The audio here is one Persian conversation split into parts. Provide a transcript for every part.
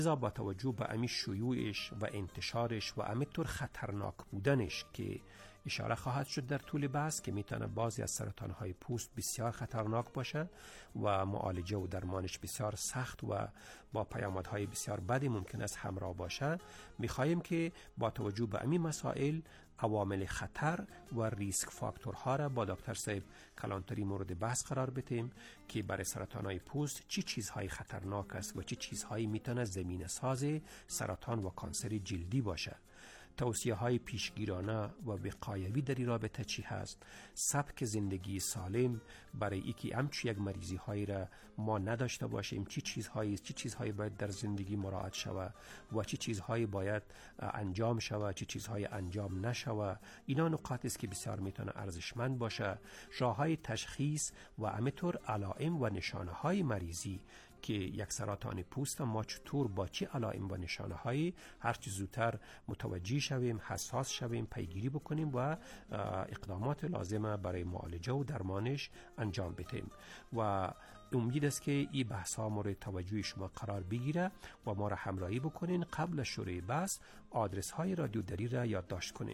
لذا با توجه به امی شیوعش و انتشارش و همینطور خطرناک بودنش که اشاره خواهد شد در طول بحث که میتونه بعضی از سرطانهای پوست بسیار خطرناک باشه و معالجه و درمانش بسیار سخت و با پیامدهای بسیار بدی ممکن است همراه باشه، میخواهیم که با توجه به امی مسائل عوامل خطر و ریسک فاکتورها را با دکتر صاحب کلانتری مورد بحث قرار بدیم که برای سرطانهای پوست چی چیزهای خطرناک است و چی چیزهایی میتونه زمینه ساز سرطان و کانسر جلدی باشه. توصیه های پیشگیرانه و وقایوی در این رابطه چی هست؟ سبک زندگی سالم برای اینکه همچی یک مریضی هایی را ما نداشته باشیم، چی چیزهایی باید در زندگی مراعات شود و چی چیزهایی باید انجام شود، چی چیزهایی انجام نشود. اینا نکاتی است که بسیار میتونه ارزشمند باشه. راه های تشخیص و همینطور علائم و نشانه های مریضی که یک سرطان پوست ما چطور با چه علائم و نشانه هایی هر چه زودتر متوجه شویم، حساس شویم، پیگیری بکنیم و اقدامات لازمه برای معالجه و درمانش انجام بدیم. و امید است که این بحث ها مورد توجه شما قرار بگیره و ما را همراهی بکنین. قبل از شروع بحث آدرس های رادیو دری را یادداشت کنین: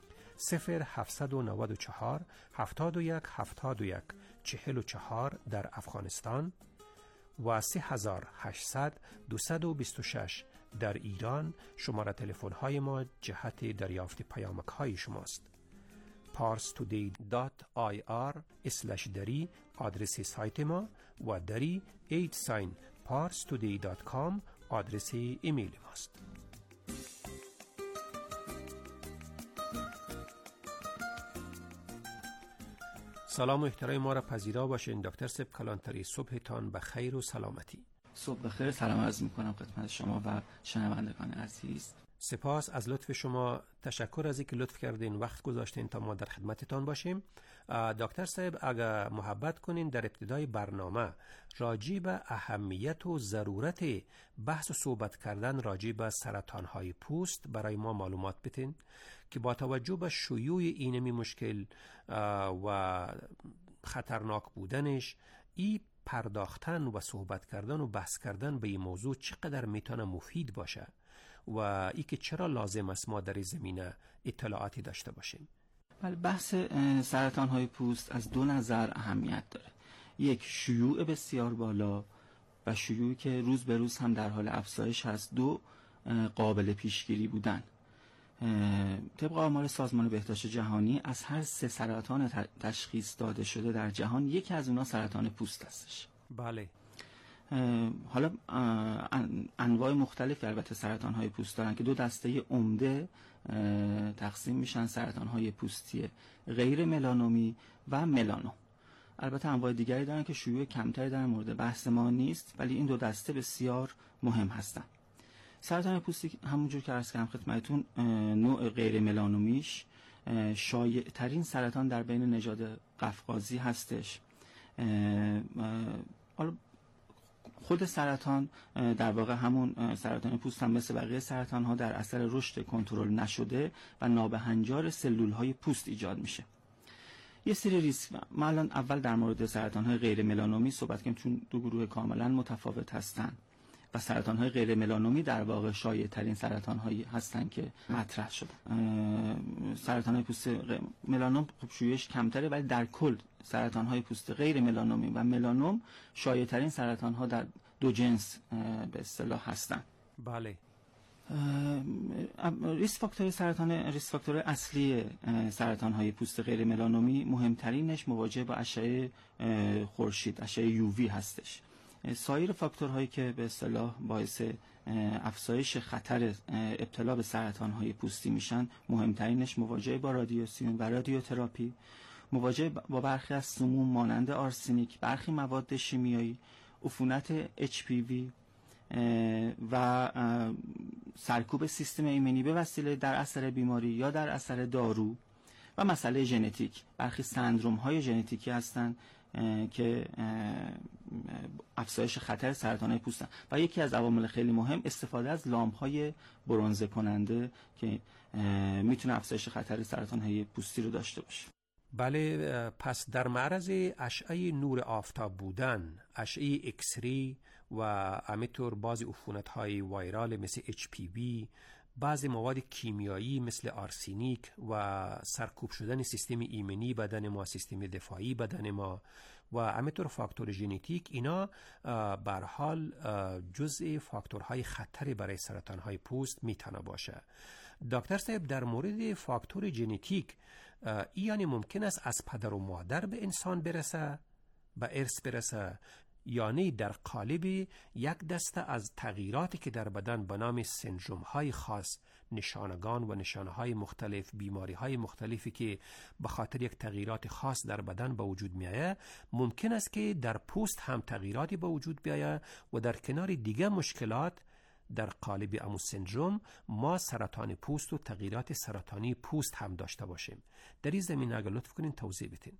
0794 71 71 44 در افغانستان و 3800 226 در ایران. شماره تلفن های ما جهت دریافت پیامک های شماست. parstoday.ir/dari آدرس سایت ما و dari @parstoday.com آدرس ایمیل ماست. سلام و احترام ما را پذیرا باشین. دکتر صاحب کلانتری، صبحتان بخیر و سلامتی. صبح بخیر، سلام عرض می‌کنم خدمت شما و شنوندگان عزیز. سپاس از لطف شما، تشکر از اینکه لطف کردین وقت گذاشتین تا ما در خدمتتان باشیم. دکتر صاحب اگر محبت کنین در ابتدای برنامه راجع به اهمیت و ضرورت بحث و صحبت کردن راجع به سرطان‌های پوست برای ما معلومات بدین که با توجه به شیوع اینمی مشکل و خطرناک بودنش ای پرداختن و صحبت کردن و بحث کردن به این موضوع چقدر میتونه مفید باشه و ای که چرا لازم است ما در این زمینه اطلاعاتی داشته باشیم. بله، بحث سرطان های پوست از دو نظر اهمیت داره. یک، شیوع بسیار بالا و شیوعی که روز به روز هم در حال افزایش هست. دو، قابل پیشگیری بودن. طبق آمار سازمان بهداشت جهانی از هر 3 سرطان تشخیص داده شده در جهان یکی از اونها سرطان پوست هستش. بله. حالا انواع مختلفی البته سرطان های پوست دارن که 2 دسته عمده تقسیم میشن: سرطان های پوستی غیر ملانومی و ملانوم. البته انواع دیگری دارن که شیوع کمتری در مورد بحث ما نیست، ولی این 2 دسته بسیار مهم هستن. سرطان پوستی همونجور که عرض کردم خدمتتون، نوع غیر ملانومیش شایع ترین سرطان در بین نژاد قفقازی هستش. حالا خود سرطان در واقع همون سرطان پوست هم مثل بقیه سرطان ها در اثر رشد کنترل نشده و نابهنجار سلول های پوست ایجاد میشه. یه سری ریسک. ما الان اول در مورد سرطان های غیر ملانومی صحبت کنیم چون 2 گروه کاملا متفاوت هستن و سرطان های غیر ملانومی در واقع شایع ترین سرطان هایی هستن که مطرح شده. سرطان های پوست ملانوم خب شیوعش کمتره، ولی در کل سرطان های پوست غیر ملانومی و ملانوم شایع ترین سرطان ها در 2 جنس به اصطلاح هستن. بله. ریسک فاکتور اصلی سرطان های پوست غیر ملانومی مهمترینش مواجهه با اشعه خورشید، اشعه یووی هستش. سایر فاکتورهایی که به اصطلاح باعث افزایش خطر ابتلا به سرطان‌های پوستی میشن، مهمترینش مواجهه با رادیاسیون و رادیوتراپی، مواجهه با برخی از سموم مانند آرسنیک، برخی مواد شیمیایی، عفونت HPV و سرکوب سیستم ایمنی به وسیله در اثر بیماری یا در اثر دارو و مسئله ژنتیک. برخی سندروم‌های ژنتیکی هستند که افزایش خطر سرطان پوست و یکی از عوامل خیلی مهم استفاده از لامپ‌های برنزه کننده که میتونه افزایش خطر سرطان پوستی رو داشته باشه. بله، پس در معرض اشعه نور آفتاب بودن، اشعه اکسری و همینطور بعضی عفونت‌های وایرال مثل HPV، بعضی مواد کیمیایی مثل آرسینیک و سرکوب شدن سیستم ایمنی بدن ما، سیستم دفاعی بدن ما و همینطور فاکتور ژنتیک، اینا به هر حال جزء فاکتورهای خطری برای سرطانهای پوست میتونه باشه. دکتر صاحب، در مورد فاکتور ژنتیک یعنی ممکن است از پدر و مادر به انسان برسه، به ارث برسه، یعنی در قالب یک دسته از تغییراتی که در بدن به نام سندروم های خاص، نشانگان و نشانه های مختلف، بیماری های مختلفی که به خاطر یک تغییرات خاص در بدن به وجود می آید، ممکن است که در پوست هم تغییراتی به وجود بیاید و در کنار دیگه مشکلات در قالب امو سندروم ما سرطان پوست و تغییرات سرطانی پوست هم داشته باشیم. در این زمینه اگر لطف کنین توضیح بدین.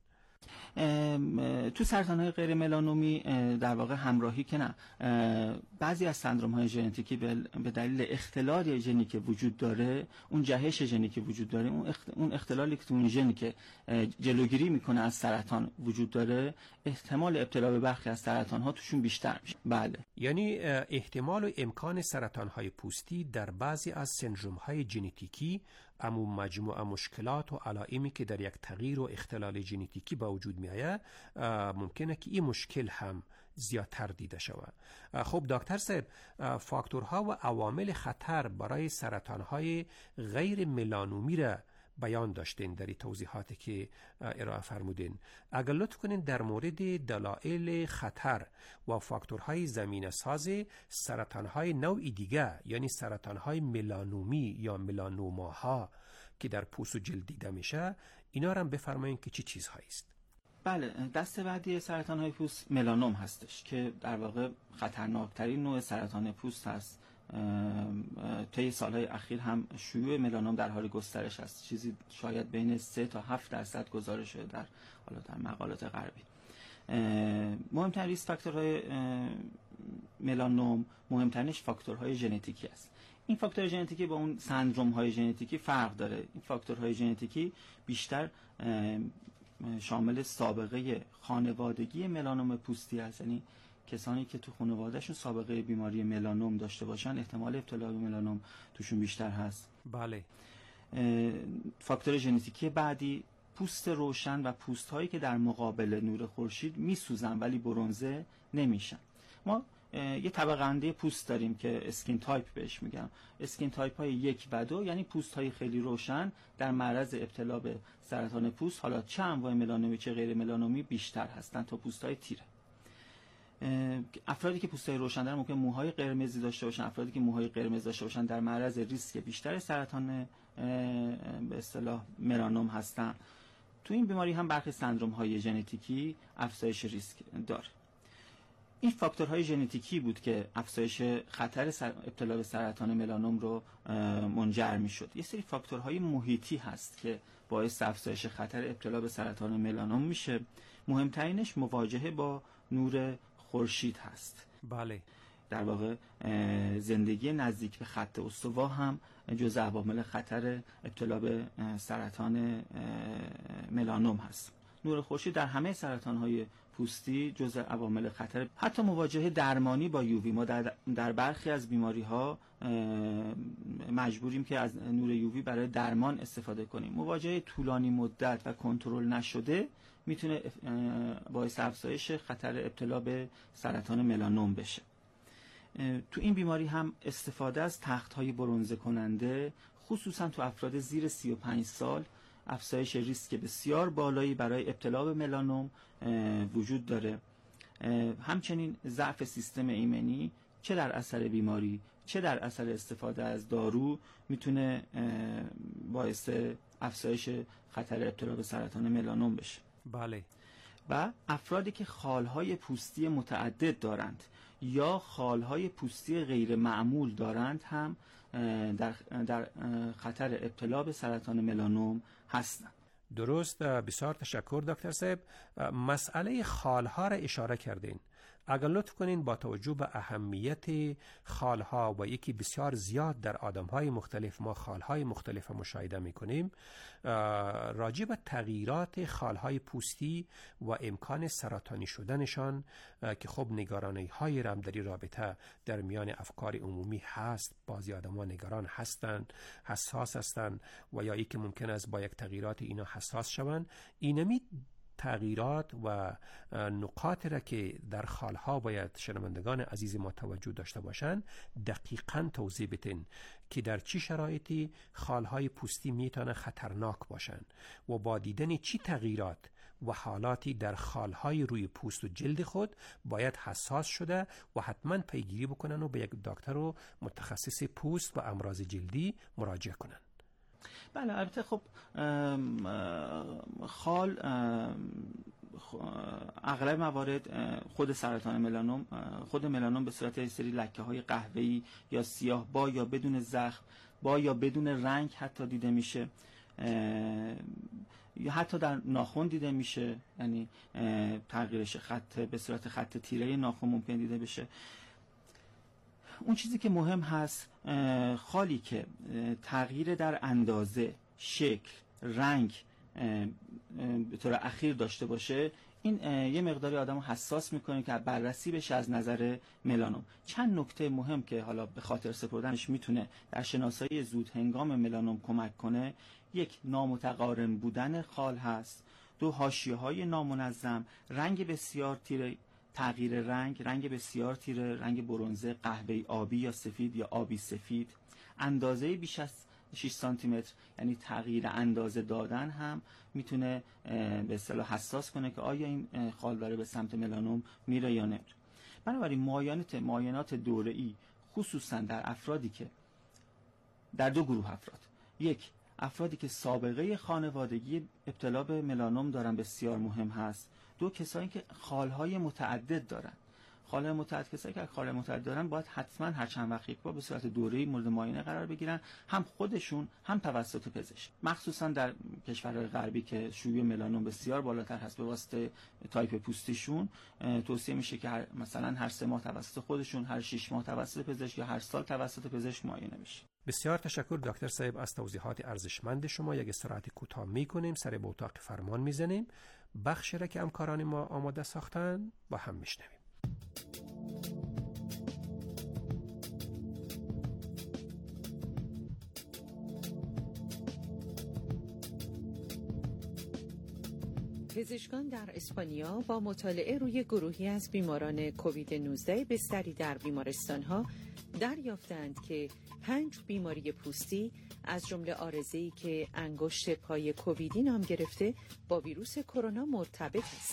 تو سرطان‌های غیر ملانومی در واقع همراهی که نه، بعضی از سندروم‌های ژنتیکی به دلیل اختلال ژنی که وجود داره، اون جهش ژنی که وجود داره، اون اختلالی که تو اون ژنی که جلوگیری میکنه از سرطان وجود داره، احتمال ابتلا به برخی از سرطان‌ها توشون بیشتر میشه. بله، یعنی احتمال و امکان سرطان‌های پوستی در بعضی از سندروم‌های ژنتیکی، اما مجموعه مشکلات و علائمی که در یک تغییر و اختلال ژنتیکی با وجود می آید، ممکنه که این مشکل هم زیادتر دیده شود. خب دکتر صاحب، فاکتورها و عوامل خطر برای سرطانهای غیر ملانومی را بیان داشتین در توضیحاتی که ارائه فرمودین. اگر لطف کنین در مورد دلایل خطر و فاکتورهای زمینه ساز سرطانهای نوع دیگه، یعنی سرطانهای ملانومی یا ملانوماها که در پوست و جلد دیده میشه، اینا رو هم بفرمایین که چی چیزهایی است. بله، دسته بعدی سرطان‌های پوست ملانوم هستش که در واقع خطرناکترین نوع سرطان پوست هست. طی سالهای اخیر هم شیوع ملانوم در حال گسترش است. چیزی شاید بین 3 تا 7% گزارش شده در مقالات غربی. مهمترین ریسک فاکتورهای ملانوم، مهمترینش فاکتورهای ژنتیکی است. این فاکتور ژنتیکی با اون سندروم‌های ژنتیکی فرق داره. این فاکتورهای ژنتیکی بیشتر شامل سابقه خانوادگی ملانوم پوستی است، یعنی کسانی که تو خانوادهشون سابقه بیماری ملانوم داشته باشن احتمال ابتلا به ملانوم توشون بیشتر هست. بله. فاکتور ژنتیکی بعدی پوست روشن و پوست هایی که در مقابل نور خورشید میسوزن ولی برنزه نمیشن. ما یه طبقه بندی پوست داریم که اسکین تایپ بهش میگم. اسکین تایپ های 1 و 2 یعنی پوست های خیلی روشن در معرض ابتلا به سرطان پوست، حالا چه انواع ملانومی چه غیر ملانومی، بیشتر هستن تا پوست های تیره. افرادی که پوستای روشن دارن ممکن موهای قرمزی داشته باشن. افرادی که موهای قرمز داشته باشن در معرض ریسک بیشتر سرطان به اصطلاح ملانوم هستن. تو این بیماری هم برخی سندروم های ژنتیکی افزایش ریسک داره. این فاکتورهای ژنتیکی بود که افزایش خطر ابتلا به سرطان ملانوم رو منجر می‌شد. یه سری فاکتورهای محیطی هست که باعث افزایش خطر ابتلا به سرطان ملانوم میشه. مهمترینش مواجهه با نور خورشید هست. بله. در واقع زندگی نزدیک به خط استوا هم جزء عوامل خطر ابتلا به سرطان ملانوم هست. نور خورشید در همه سرطان‌های پوستی جزء عوامل خطر. حتی مواجهه درمانی با یووی، ما در برخی از بیماری‌ها مجبوریم که از نور یووی برای درمان استفاده کنیم. مواجهه طولانی مدت و کنترل نشده میتونه باعث افزایش خطر ابتلا به سرطان ملانوم بشه. تو این بیماری هم استفاده از تخت‌های برنزه کننده، خصوصا تو افراد زیر 35 سال، افزایش ریسک بسیار بالایی برای ابتلا به ملانوم وجود داره. همچنین ضعف سیستم ایمنی چه در اثر بیماری چه در اثر استفاده از دارو میتونه باعث افزایش خطر ابتلا به سرطان ملانوم بشه. بله. و افرادی که خالهای پوستی متعدد دارند یا خالهای پوستی غیر معمول دارند هم در خطر ابتلا به سرطان ملانوم هستند. درست، بسیار تشکر دکتر صاحب. مسئله خالها را اشاره کردین. اگر لطف کنین با توجه به اهمیت خالها و یکی بسیار زیاد در آدمهای مختلف ما خالهای مختلف مشاهده میکنیم، راجع به تغییرات خالهای پوستی و امکان سرطانی شدنشان که خب نگرانی های رم در این رابطه در میان افکار عمومی هست. بعضی آدم‌ها نگران هستند، حساس هستند و یا که ممکن است با یک تغییرات اینا حساس شوند. اینمی تغییرات و نقاط را که در خالها باید شنوندگان عزیز ما توجه داشته باشند دقیقاً توضیح بدین که در چی شرایطی خالهای پوستی میتونه خطرناک باشند و با دیدن چی تغییرات و حالاتی در خالهای روی پوست و جلد خود باید حساس شده و حتما پیگیری بکنن و به یک دکتر و متخصص پوست و امراض جلدی مراجعه کنن. بله، البته خب خال اغلب موارد خود سرطان ملانوم، خود ملانوم به صورت سری لکه های قهوه‌ای یا سیاه با یا بدون زخم، با یا بدون رنگ حتی دیده میشه، یا حتی در ناخن دیده میشه، یعنی تغییرش خط به صورت خط تیره ناخن ممکن دیده بشه. اون چیزی که مهم هست خالی که تغییر در اندازه، شکل، رنگ به طور اخیر داشته باشه، این یه مقداری آدمو حساس میکنه که بررسی بشه از نظر ملانوم. چند نکته مهم که حالا به خاطر سپردنش میتونه در شناسایی زود هنگام ملانوم کمک کنه: یک، نامتقارن بودن خال هست. دو، حاشیه‌های نامنظم، رنگ بسیار تیره، تغییر رنگ بسیار تیره، رنگ برنزه، قهوه‌ای آبی یا سفید یا آبی سفید. اندازه بیش از 6 سانتی متر، یعنی تغییر اندازه دادن هم میتونه به اصطلاح حساس کنه که آیا این خال داره به سمت ملانوم میره یا نه. بنابراین معاینات دوره‌ای خصوصا در افرادی که در دو گروه افراد: یک، افرادی که سابقه خانوادگی ابتلا به ملانوم دارن بسیار مهم هست. دو، کسایی که خالهای متعدد دارن. کسایی که خال متعدد دارن باید حتما هر چند وقت یک بار به صورت دوره‌ای مورد معاینه قرار بگیرن، هم خودشون هم توسط پزشک. مخصوصا در کشورهای غربی که شیوع ملانوم بسیار بالاتر هست به واسطه تایپ پوستیشون، توصیه میشه که مثلا هر 3 ماه توسط خودشون، هر 6 ماه توسط پزشک یا هر سال توسط پزشک معاینه بشه. بسیار تشکر دکتر صاحب از توضیحات ارزشمند شما. یک استراحت کوتاه میکنیم، سر به اتاق فرمان میزنیم. بخشی را که همکاران ما آماده ساختن با هم میشنویم. پزشکان در اسپانیا با مطالعه روی گروهی از بیماران کووید 19 بستری در بیمارستان‌ها دریافتند که 5 بیماری پوستی از جمله عارضه‌ای که انگشت پای کوویدی نام گرفته با ویروس کرونا مرتبط است.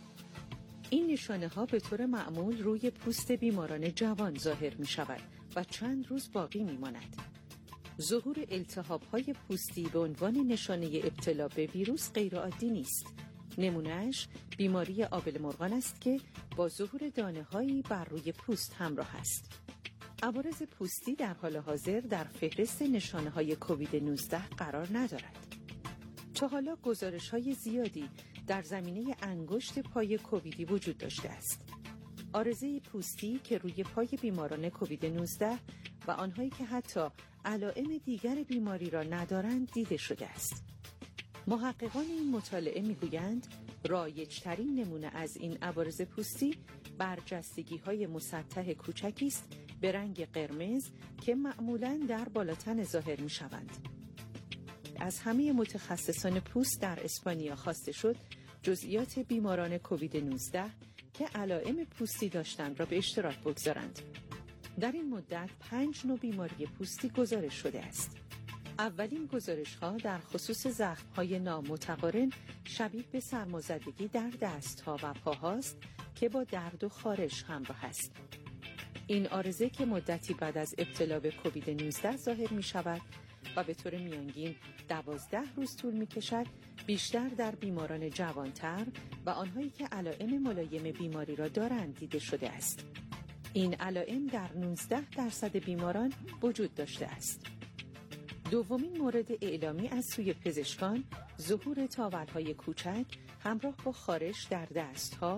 این نشانه‌ها به طور معمول روی پوست بیماران جوان ظاهر می‌شود و چند روز باقی می‌ماند. ظهور التهاب‌های پوستی به عنوان نشانه ابتلا به ویروس غیرعادی نیست. نمونهش بیماری آبله مرغان است که با ظهور دانه‌هایی بر روی پوست همراه است. عوارض پوستی در حال حاضر در فهرست نشانه‌های کووید 19 قرار ندارد. تا حالا گزارش‌های زیادی در زمینه انگشت پای کوویدی وجود داشته است. عارضه پوستی که روی پای بیماران کووید 19 و آنهایی که حتی علائم دیگر بیماری را ندارند دیده شده است. محققان این مطالعه می‌گویند رایج‌ترین نمونه از این عوارض پوستی برجستگی‌های مسطح کوچکی است به رنگ قرمز که معمولاً در بالاتن ظاهر می‌شوند. از همه متخصصان پوست در اسپانیا خواسته شد جزئیات بیماران کووید 19 که علائم پوستی داشتند را به اشتراک بگذارند. در این مدت 5 نوع بیماری پوستی گزارش شده است. اولین گزارش‌ها در خصوص زخم‌های نامتقارن شبیه به سرمازدگی در دست‌ها و پاهاست که با درد و خارش همراه است. این عارضه که مدتی بعد از ابتلا به کووید 19 ظاهر می‌شود و به طور میانگین 12 روز طول می‌کشد، بیشتر در بیماران جوانتر و آنهایی که علائم ملایم بیماری را دارند دیده شده است. این علائم در 19% بیماران وجود داشته است. دومین مورد اعلامی از سوی پزشکان ظهور تاول‌های کوچک همراه با خارش در دست‌ها،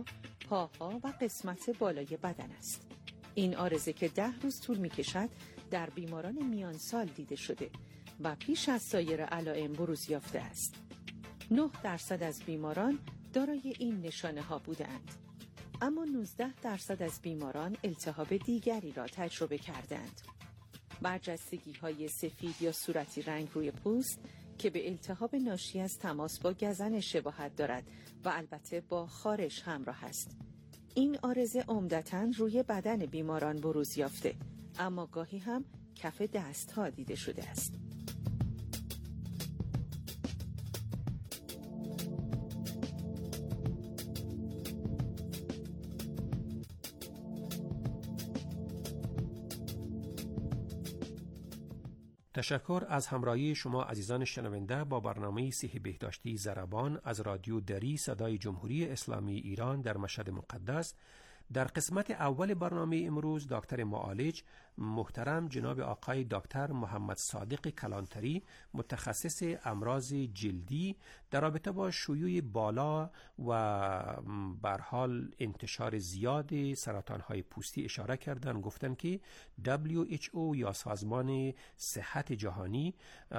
پاها و قسمت بالای بدن است. این عارضه که 10 روز طول می‌کشد در بیماران میان سال دیده شده و پیش از سایر علائم بروز یافته است. 9% از بیماران دارای این نشانه ها بودند، اما 19% از بیماران التهاب دیگری را تجربه کردند. برجستگی های سفید یا صورتی رنگ روی پوست که به التهاب ناشی از تماس با گزن شباهت دارد و البته با خارش همراه است. این عارضه عمدتاً روی بدن بیماران بروز یافته، اما گاهی هم کف دست‌ها دیده شده است. تشکر از همراهی شما عزیزان شنونده با برنامه صحی بهداشتی ضربان از رادیو دری صدای جمهوری اسلامی ایران در مشهد مقدس. در قسمت اول برنامه امروز دکتر معالج محترم جناب آقای دکتر محمد صادق کلانتری متخصص امراض جلدی در رابطه با شیوع بالا و به هر حال انتشار زیاد سرطان‌های پوستی اشاره کردن. گفتن که WHO یا سازمان صحت جهانی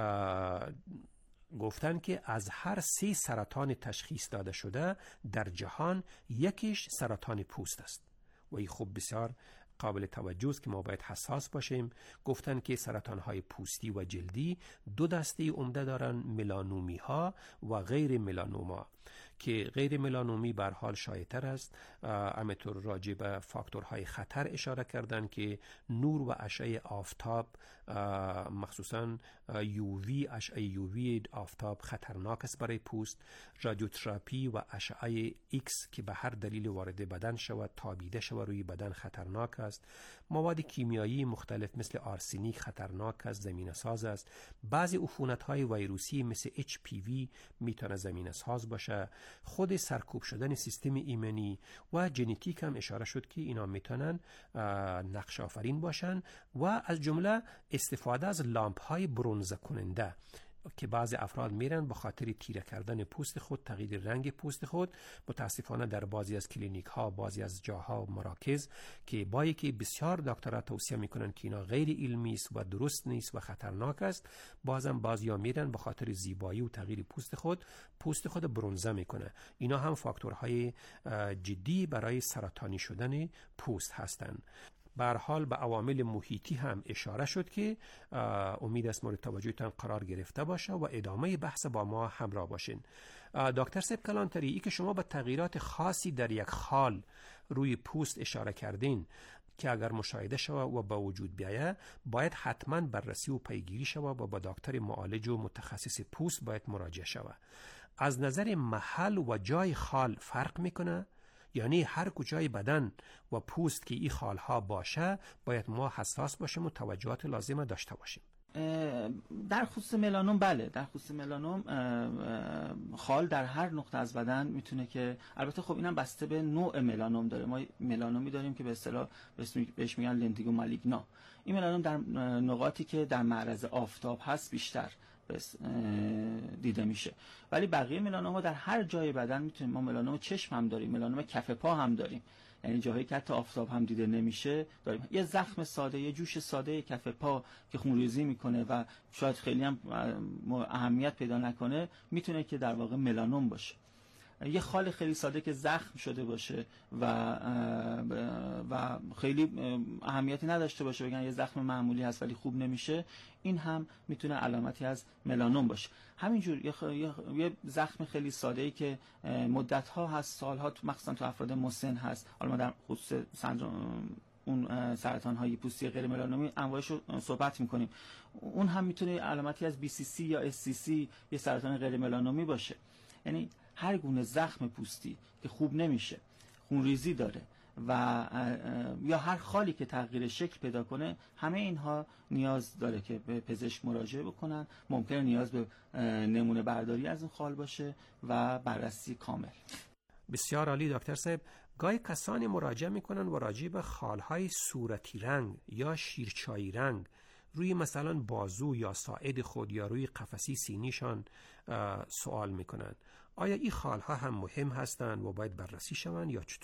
گفتن که از هر 3 سرطان تشخیص داده شده در جهان یکیش سرطان پوست است و این خوب بسیار قابل توجه است که ما باید حساس باشیم. گفتن که سرطان‌های پوستی و جلدی 2 دسته عمده دارن، ملانومی ها و غیر ملانوما، که غیر ملانومی به هر حال شایع‌تر است. همینطور راجع به فاکتورهای خطر اشاره کردن که نور و اشعه آفتاب، مخصوصاً یووی، اشعه یووی آفتاب خطرناک است برای پوست. رادیوتراپی و اشعه ایکس که به هر دلیل وارد بدن شود، تابیده شود روی بدن خطرناک است. مواد کیمیایی مختلف مثل آرسنیک خطرناک است، زمینه‌ساز است. بعضی عفونت‌های ویروسی مثل HPV میتونه زمینه‌ساز باشه. خود سرکوب شدن سیستم ایمنی و ژنتیک هم اشاره شد که اینا میتونن نقش آفرین باشن و از جمله استفاده از لامپ‌های برنزه کننده که بعضی افراد میرن به خاطر تیره کردن پوست خود، تغییر رنگ پوست خود. متاسفانه در بعضی از کلینیک ها، بعضی از جاها و مراکز که بایی که بسیار دکترها توصیه میکنن که اینا غیر علمی است و درست نیست و خطرناک است، بازم بعضیا میرن به خاطر زیبایی و تغییر پوست خود برنزه میکنه. اینا هم فاکتورهای جدی برای سرطانی شدن پوست هستند. به هر حال به عوامل محیطی هم اشاره شد که امید است مورد توجهتان قرار گرفته باشه و ادامه بحث با ما همراه باشین. دکتر صاحب کلانتری، ای که شما به تغییرات خاصی در یک خال روی پوست اشاره کردین که اگر مشاهده شود و به وجود بیاید باید حتما بررسی و پیگیری شود و با دکتر معالج و متخصص پوست باید مراجعه شود. از نظر محل و جای خال فرق میکنه؟ یعنی هر کجای بدن و پوست که این خالها باشه باید ما حساس باشیم و توجهات لازمه داشته باشیم؟ در خصوص ملانوم بله، در خصوص ملانوم خال در هر نقطه از بدن میتونه که، البته خب اینم بسته به نوع ملانوم داره. ما ملانومی داریم که به اصطلاح بهش میگن لنتیگو مالیگنا. این ملانوم در نقاطی که در معرض آفتاب هست بیشتر دیده میشه، ولی بقیه ملانوم ها در هر جای بدن میتونیم. ما ملانوم چشم هم داریم، ملانوم کف پا هم داریم، یعنی جاهایی که حتی آفتاب هم دیده نمیشه داریم. یه زخم ساده، یه جوش ساده کف پا که خونریزی میکنه و شاید خیلی هم اهمیت پیدا نکنه میتونه که در واقع ملانوم باشه. یه خال خیلی ساده که زخم شده باشه و خیلی اهمیتی نداشته باشه، بگن یه زخم معمولی هست ولی خوب نمیشه، این هم میتونه علامتی از ملانوم باشه. همینجور یه زخم خیلی ساده‌ای که مدت‌ها هست، سال‌ها، مخصوصا تو افراد مسن هست. حالا ما در خصوص اون سرطان‌های پوستی غیر ملانومی انواعش رو صحبت می‌کنیم. اون هم میتونه علامتی از BCC یا SCC، یه سرطان غیر ملانومی باشه. یعنی هر گونه زخم پوستی که خوب نمیشه، خونریزی داره و یا هر خالی که تغییر شکل پیدا کنه، همه اینها نیاز داره که به پزشک مراجعه بکنن. ممکنه نیاز به نمونه برداری از اون خال باشه و بررسی کامل. بسیار عالی دکتر صاحب. گاهی کسانی مراجعه میکنن و راجع به خالهای صورتی رنگ یا شیرچایی رنگ روی مثلا بازو یا ساعد خود یا روی قفسی سینیشان سوال میکنن. آیا این خالها هم مهم هستند و باید بررسی شوند یا چطور؟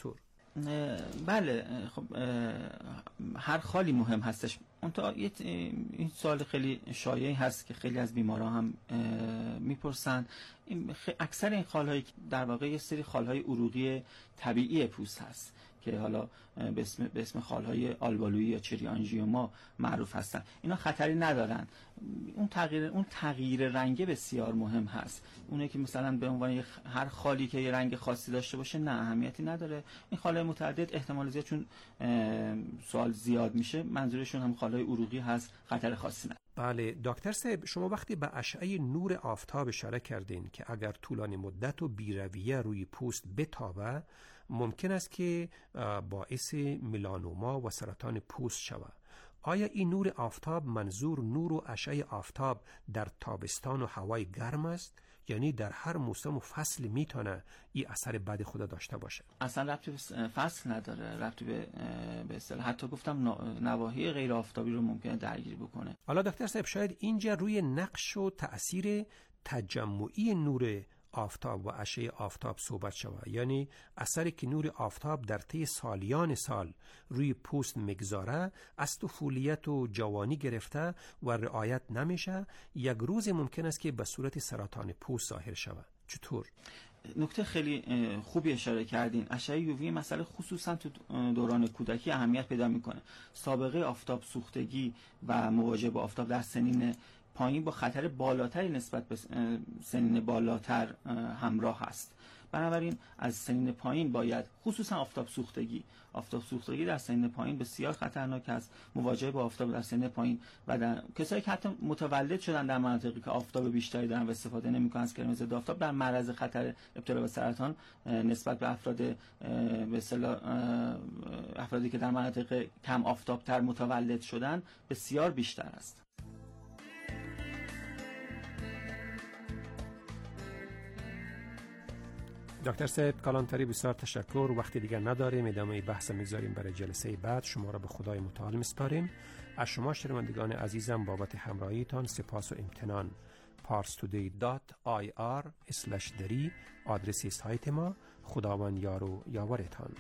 بله، خب هر خالی مهم هستش. این سوال خیلی شایعی هست که خیلی از بیمارا هم میپرسن. اکثر این خال‌هایی در واقع یه سری خال‌های عروقی طبیعی پوست هست که حالا به اسم خال‌های آلبالویی یا چریانژیوما معروف هستن. اینا خطری ندارن. اون تغییر رنگ بسیار مهم هست. اونه که مثلا به عنوان هر خالی که یه رنگ خاصی داشته باشه نه، اهمیتی نداره. این خال‌های متعدد احتمال زیاد چون سوال زیاد میشه منظورشون هم خال‌های عروقی هست، خطر خاصی نداره. بله دکتر صاحب، شما وقتی به اشعه نور آفتاب اشاره کردین که اگر طولانی مدت و بی‌رویه روی پوست بتابه ممکن است که باعث ملانوما و سرطان پوست شود. آیا این نور آفتاب منظور نور و اشعه آفتاب در تابستان و هوای گرم است؟ یعنی در هر موسم و فصل میتونه این اثر بد خود داشته باشه؟ اصلا ربطی به فصل نداره، ربطی به اصطلاح حتی گفتم نواحی غیر آفتابی رو ممکنه درگیر بکنه. حالا دکتر صاحب شاید اینجا روی نقش و تأثیر تجمعی نور آفتاب و اشعه آفتاب صحبت شود، یعنی اثری که نور آفتاب در طی سالیان سال روی پوست مگذاره از طفولیت و جوانی گرفته و رعایت نمیشه، یک روز ممکن است که به صورت سرطان پوست ظاهر شود. چطور؟ نکته خیلی خوبی اشاره کردین. اشعه یووی مسئله خصوصا تو دوران کودکی اهمیت پیدا میکنه. سابقه آفتاب سوختگی و مواجهه با آفتاب در سنین پایین با خطر بالاتری نسبت به سنین بالاتر همراه است. بنابراین از سنین پایین باید خصوصا آفتاب سوختگی در سنین پایین بسیار خطرناک است. مواجهه با آفتاب در سنین پایین و در کسایی که حتی متولد شدن در مناطقی که آفتاب بیشتری دارن و استفاده نمی‌کنن از کرم ضد آفتاب در معرض خطر ابتلا به سرطان نسبت به افرادی که در مناطق کم آفتابتر متولد شدن بسیار بیشتر است. دکتر سید کلانتری بسیار تشکر. وقتی دیگر نداریم، ادامه بحث میگذاریم برای جلسه بعد. شما را به خدای متعال میسپاریم. از شما شنوندگان عزیزم بابت همراهیتان سپاس و امتنان. parstoday.ir/dari آدرس سایت ما. خداوند یار و یاورتان.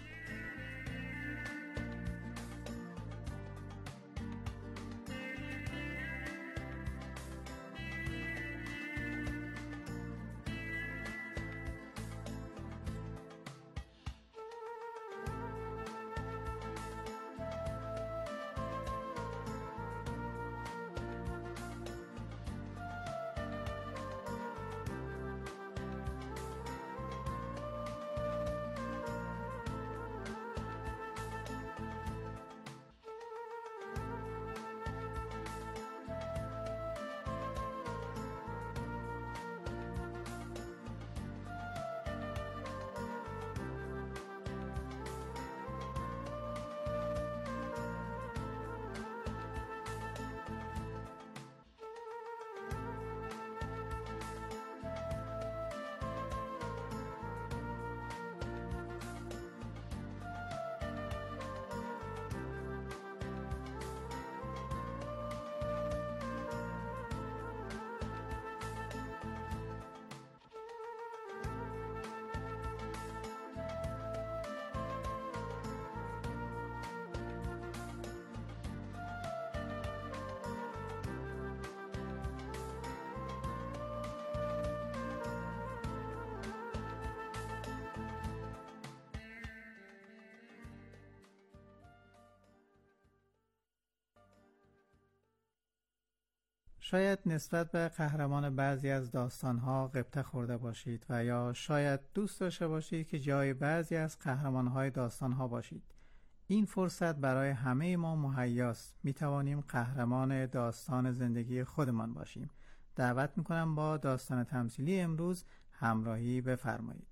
شاید نسبت به قهرمان بعضی از داستانها غبطه خورده باشید و یا شاید دوست داشته باشید که جای بعضی از قهرمانهای داستانها باشید. این فرصت برای همه ما مهیاست. می توانیم قهرمان داستان زندگی خودمان باشیم. دعوت می کنم با داستان تمثیلی امروز همراهی بفرمایید.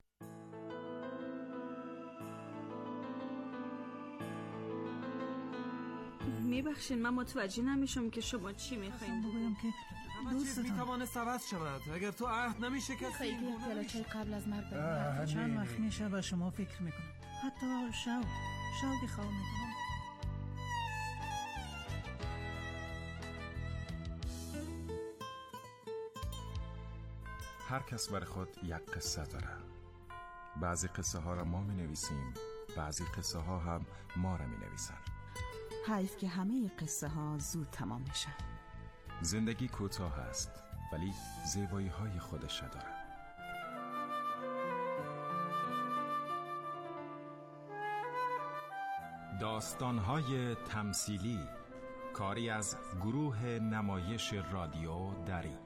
میبخشین من متوجه نمیشم که شما چی میخواین بگویم که دوستتان میتوانه عوض شود اگر تو عهد نمیشه که خیلی پیاله‌چای قبل از مرگ چند وقت میشه به شما فکر میکنم، حتی شوقی خواه میکنم. هر کس برای خود یک قصه داره. بعضی قصه ها را ما می نویسیم، بعضی قصه ها هم ما را می نویسن. حیف که همه قصه ها زود تمام میشن. زندگی کوتاه است ولی زیبایی های خودش را داره. داستان‌های تمثیلی، کاری از گروه نمایش رادیو دری.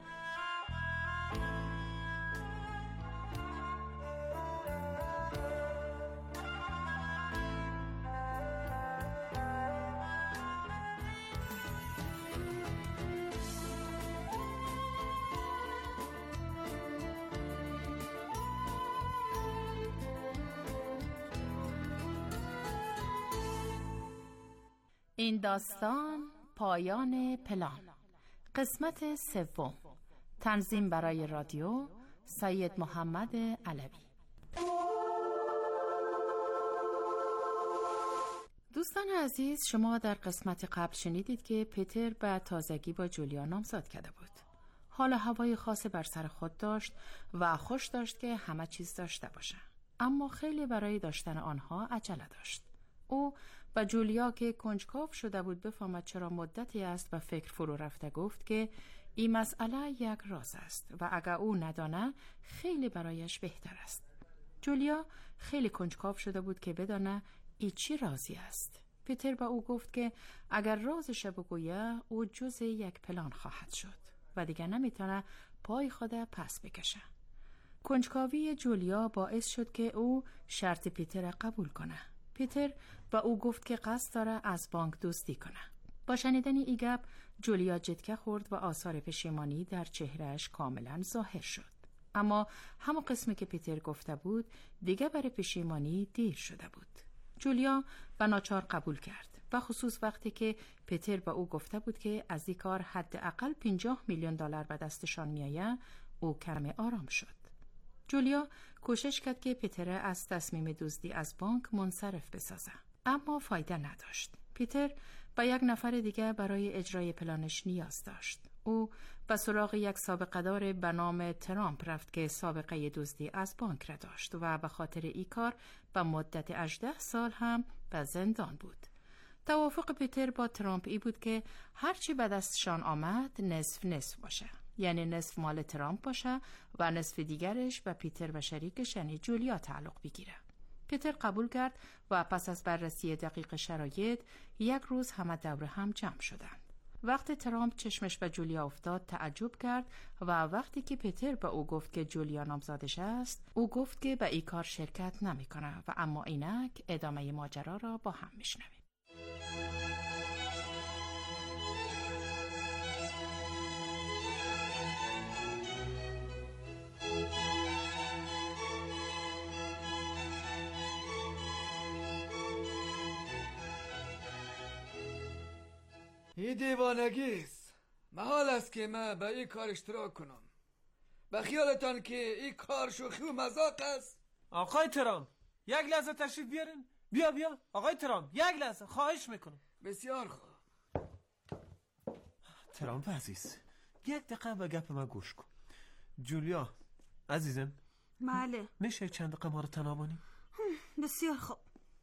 این داستان پایان پلان. قسمت سوم. تنظیم برای رادیو سید محمد علوی. دوستان عزیز، شما در قسمت قبل شنیدید که پیتر به تازگی با جولیا نامزد کرده بود. حال هوای خاص بر سر خود داشت و خوش داشت که همه چیز داشته باشه، اما خیلی برای داشتن آنها عجله داشت. او با جولیا که کنجکاو شده بود بفهمد چرا مدتی است و فکر فرو رفته گفت که این مسئله یک راز است و اگر او ندانه خیلی برایش بهتر است. جولیا خیلی کنجکاو شده بود که بدانه ای چی رازی است. پیتر با او گفت که اگر رازش بگویه او جزء یک پلان خواهد شد و دیگر نمیتونه پای خود پس بکشه. کنجکاوی جولیا باعث شد که او شرط پیتر قبول کنه. پیتر با او گفت که قصد داره از بانک دزدی کنه. با شنیدن این گپ جولیا جدکه خورد و آثار پشیمانی در چهرهش کاملا ظاهر شد. اما همون قسمی که پیتر گفته بود دیگه برای پشیمانی دیر شده بود. جولیا به ناچار قبول کرد و خصوص وقتی که پیتر با او گفته بود که از این کار حداقل 50 میلیون دلار به دستشان میآید، او کمی آرام شد. جولیا کوشش کرد که پیتر از تصمیم دزدی از بانک منصرف بسازه، اما فایده نداشت. پیتر با یک نفر دیگه برای اجرای پلانش نیاز داشت. او به سراغ یک سابقه دار به نام ترامپ رفت که سابقه دزدی از بانک را داشت و به خاطر این کار به مدت 18 سال هم به زندان بود. توافق پیتر با ترامپ ای بود که هرچی به دستشان آمد نصف باشه، یعنی نصف مال ترامپ باشه و نصف دیگرش به پیتر و شریکش یعنی جولیا تعلق بگیره. پیتر قبول کرد و پس از بررسی دقیق شرایط یک روز همه دور هم جمع شدند. وقتی ترامپ چشمش به جولیا افتاد تعجب کرد و وقتی که پیتر به او گفت که جولیا نامزادش است، او گفت که به این کار شرکت نمی‌کنه و اما اینک ادامه ماجرا را با هم میشنویم. این دیوانگیست. محال است که من به این کار اشتراک کنم. به خیالتان که این کار شوخی و مذاق است؟ آقای ترامپ یک لحظه تشریف بیارین. بیا آقای ترامپ یک لحظه خواهش میکنم. بسیار خوب. ترامپ عزیز یک دقیقه به گپ من گوش کن. جولیا عزیزم. بله. میشه چند دقیقه ما رو تنها کنی؟ بسیار خوب.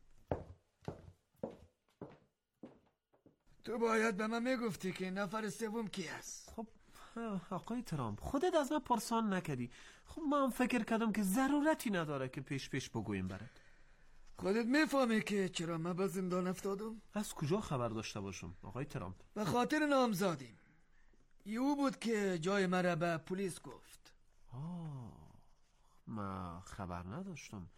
تو باید به من میگفتی که نفر سوم کی است. خب آقای ترامپ خودت از من پرسان نکردی. خب من فکر کردم که ضرورتی نداره که پیش بگویم برات. خودت میفهمی که چرا من به زندان افتادم؟ از کجا خبر داشته باشم آقای ترامپ؟ به خاطر نامزادیم. او بود که جای مرا به پلیس گفت. من خبر نداشتم.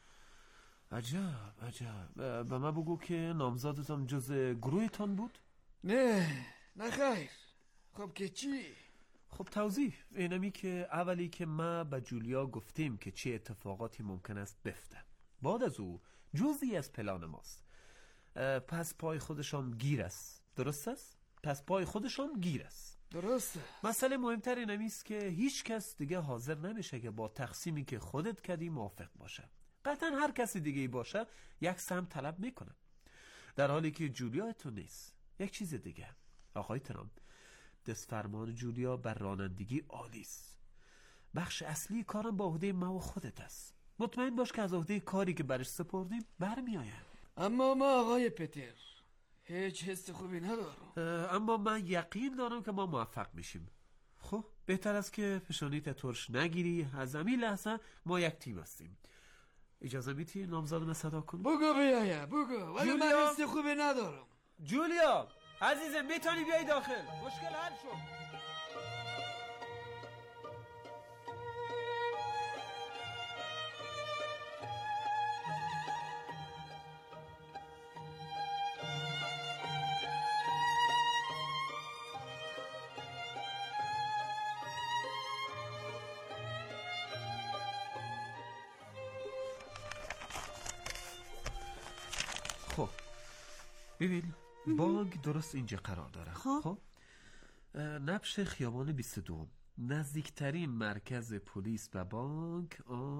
عجب. به من بگو که نامزادتان جز گروهتان بود؟ نه خیر. خب که چی؟ خب توضیح اینمی که اولی که ما به جولیا گفتیم که چه اتفاقاتی ممکن است بفته، بعد از او جزئی از پلان ماست. پس پای خودشان گیر است. درست است؟ پس پای خودشان گیر است. درسته. مسئله مهمتر اینمی است که هیچ کس دیگه حاضر نمیشه که با تقسیمی که خودت کردی موافق باشه. قطعا هر کسی دیگه ای باشه یک سهم طلب میکنه، در حالی که جولیا تو نیست. یک چیز دیگه آقای ترامپ، دست فرمان جولیا بر رانندگی عالی است. بخش اصلی کارم با عهده ما و خودت است. مطمئن باش که از عهده کاری که برش سپردیم برمیآید. اما ما آقای پتر هیچ حس خوبی ندارم. اما من یقین دارم که ما موفق میشیم. خب بهتر است که فشانیت ترش نگیری. از همین لحظه ما یک تیم هستیم. اجازه میدی نامزدم صدا کنم؟ بگو بیایا بگو، ولی من حس خوبی ندارم. جولیا عزیزم میتونی بیای داخل، مشکل حل شد. خب ببین بانک درست اینجا قرار داره. خب نبش خیابان 22 نزدیکترین مرکز پلیس به بانک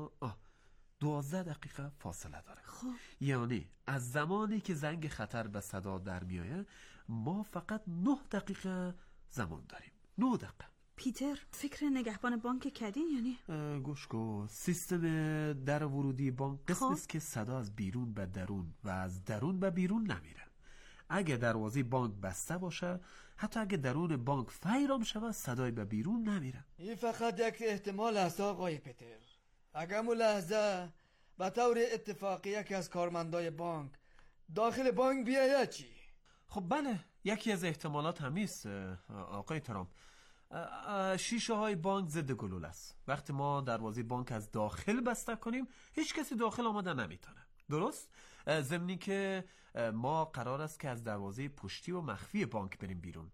12 دقیقه فاصله داره. خب یعنی از زمانی که زنگ خطر به صدا در میایه ما فقط 9 دقیقه زمان داریم. 9 دقیقه. پیتر فکر نگهبان بانک کردین یعنی؟ گوش کن، سیستم در ورودی بانک قسمی است که صدا از بیرون به درون و از درون به بیرون نمیره. اگه دروازه بانک بسته باشه، حتی اگه درون بانک فیرام شود، صدای به بیرون نمیره. این فقط یک احتمال است آقای پتر. اگر اون لحظه به طور اتفاقی یکی از کارمندای بانک داخل بانک بیاید چی؟ خب بله، یکی از احتمالات همیست آقای ترامپ. شیشه های بانک ضد گلوله است. وقتی ما دروازه بانک از داخل بسته کنیم هیچ کسی داخل آمده نمیتونه. درست؟ ضمنی که ما قرار است که از دروازه پشتی و مخفی بانک بریم بیرون.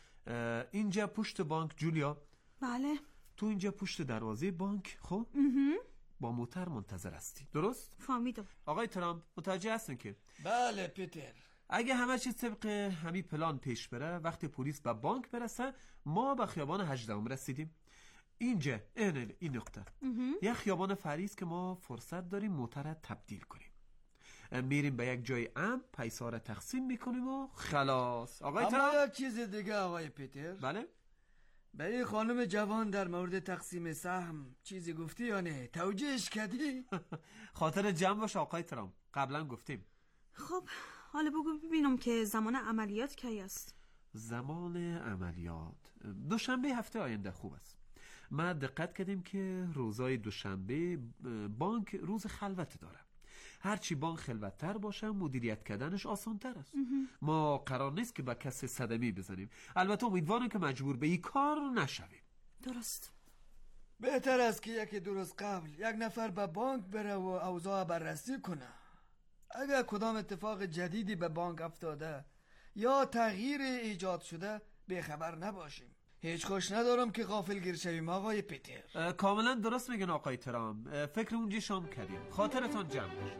اینجا پشت بانک جولیا. بله. تو اینجا پشت دروازه بانک. خب با موتر منتظر هستی. درست؟ فهمیدم. آقای ترامپ متوجه هستن که؟ بله پیتر. اگه همه چیز طبق همین پلان پیش بره، وقتی پلیس به بانک برسه ما به خیابان 18 رسیدیم. اینجا این نقطه یک خیابان فرعی است که ما فرصت داریم موتر تبدیل کنیم. میریم به یک جای امن، پیسا را تقسیم میکنیم و خلاص. آقای ترامپ یک چیز دیگه آقای پیتر. بله؟ به این خانم جوان در مورد تقسیم سهم چیزی گفتی یا نه؟ توجیهش کردی؟ خاطر جمع باش آقای ترامپ، قبلا گفتیم. خب حالا بگو ببینم که زمان عملیات کی است؟ زمان عملیات دوشنبه هفته آینده خوب است. ما دقت کردیم که روزای دوشنبه بانک روز خلوت داره. هرچی بانک خلوت‌تر باشه مدیریت کردنش آسان‌تر است. ما قرار نیست که با کسی صدمه بزنیم. البته امیدوارم که مجبور به این کار نشویم. درست. بهتر است که یکی دو روز قبل یک نفر به بانک بره و اوضاع بررسی کنه. اگر کدام اتفاق جدیدی به بانک افتاده یا تغییر ایجاد شده بخبر نباشیم. هیچ خوش ندارم که غافلگیر شویم آقای پیتر. کاملا درست میگن آقای ترامپ. فکر اونجا شام کردیم. خاطرتان جمع باشه.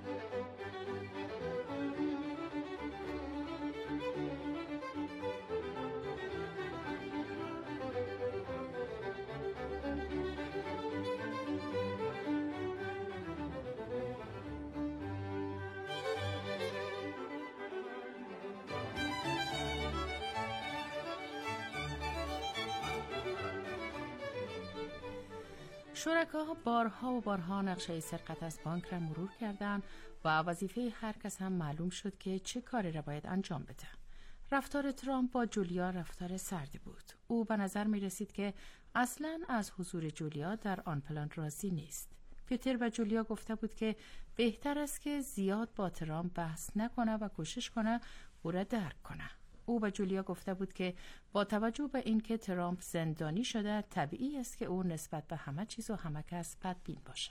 شرکاها بارها و بارها نقشه سرقت از بانک را مرور کردند و وظیفه هر کس هم معلوم شد که چه کاری را باید انجام بده. رفتار ترامپ با جولیا رفتار سردی بود. او به نظر می رسید که اصلاً از حضور جولیا در آن پلان راضی نیست. پیتر به جولیا گفته بود که بهتر است که زیاد با ترامپ بحث نکنه و کوشش کنه او را درک کنه. او به جولیا گفته بود که با توجه به اینکه ترامپ زندانی شده طبیعی است که او نسبت به همه چیز و همه کس بدبین باشه.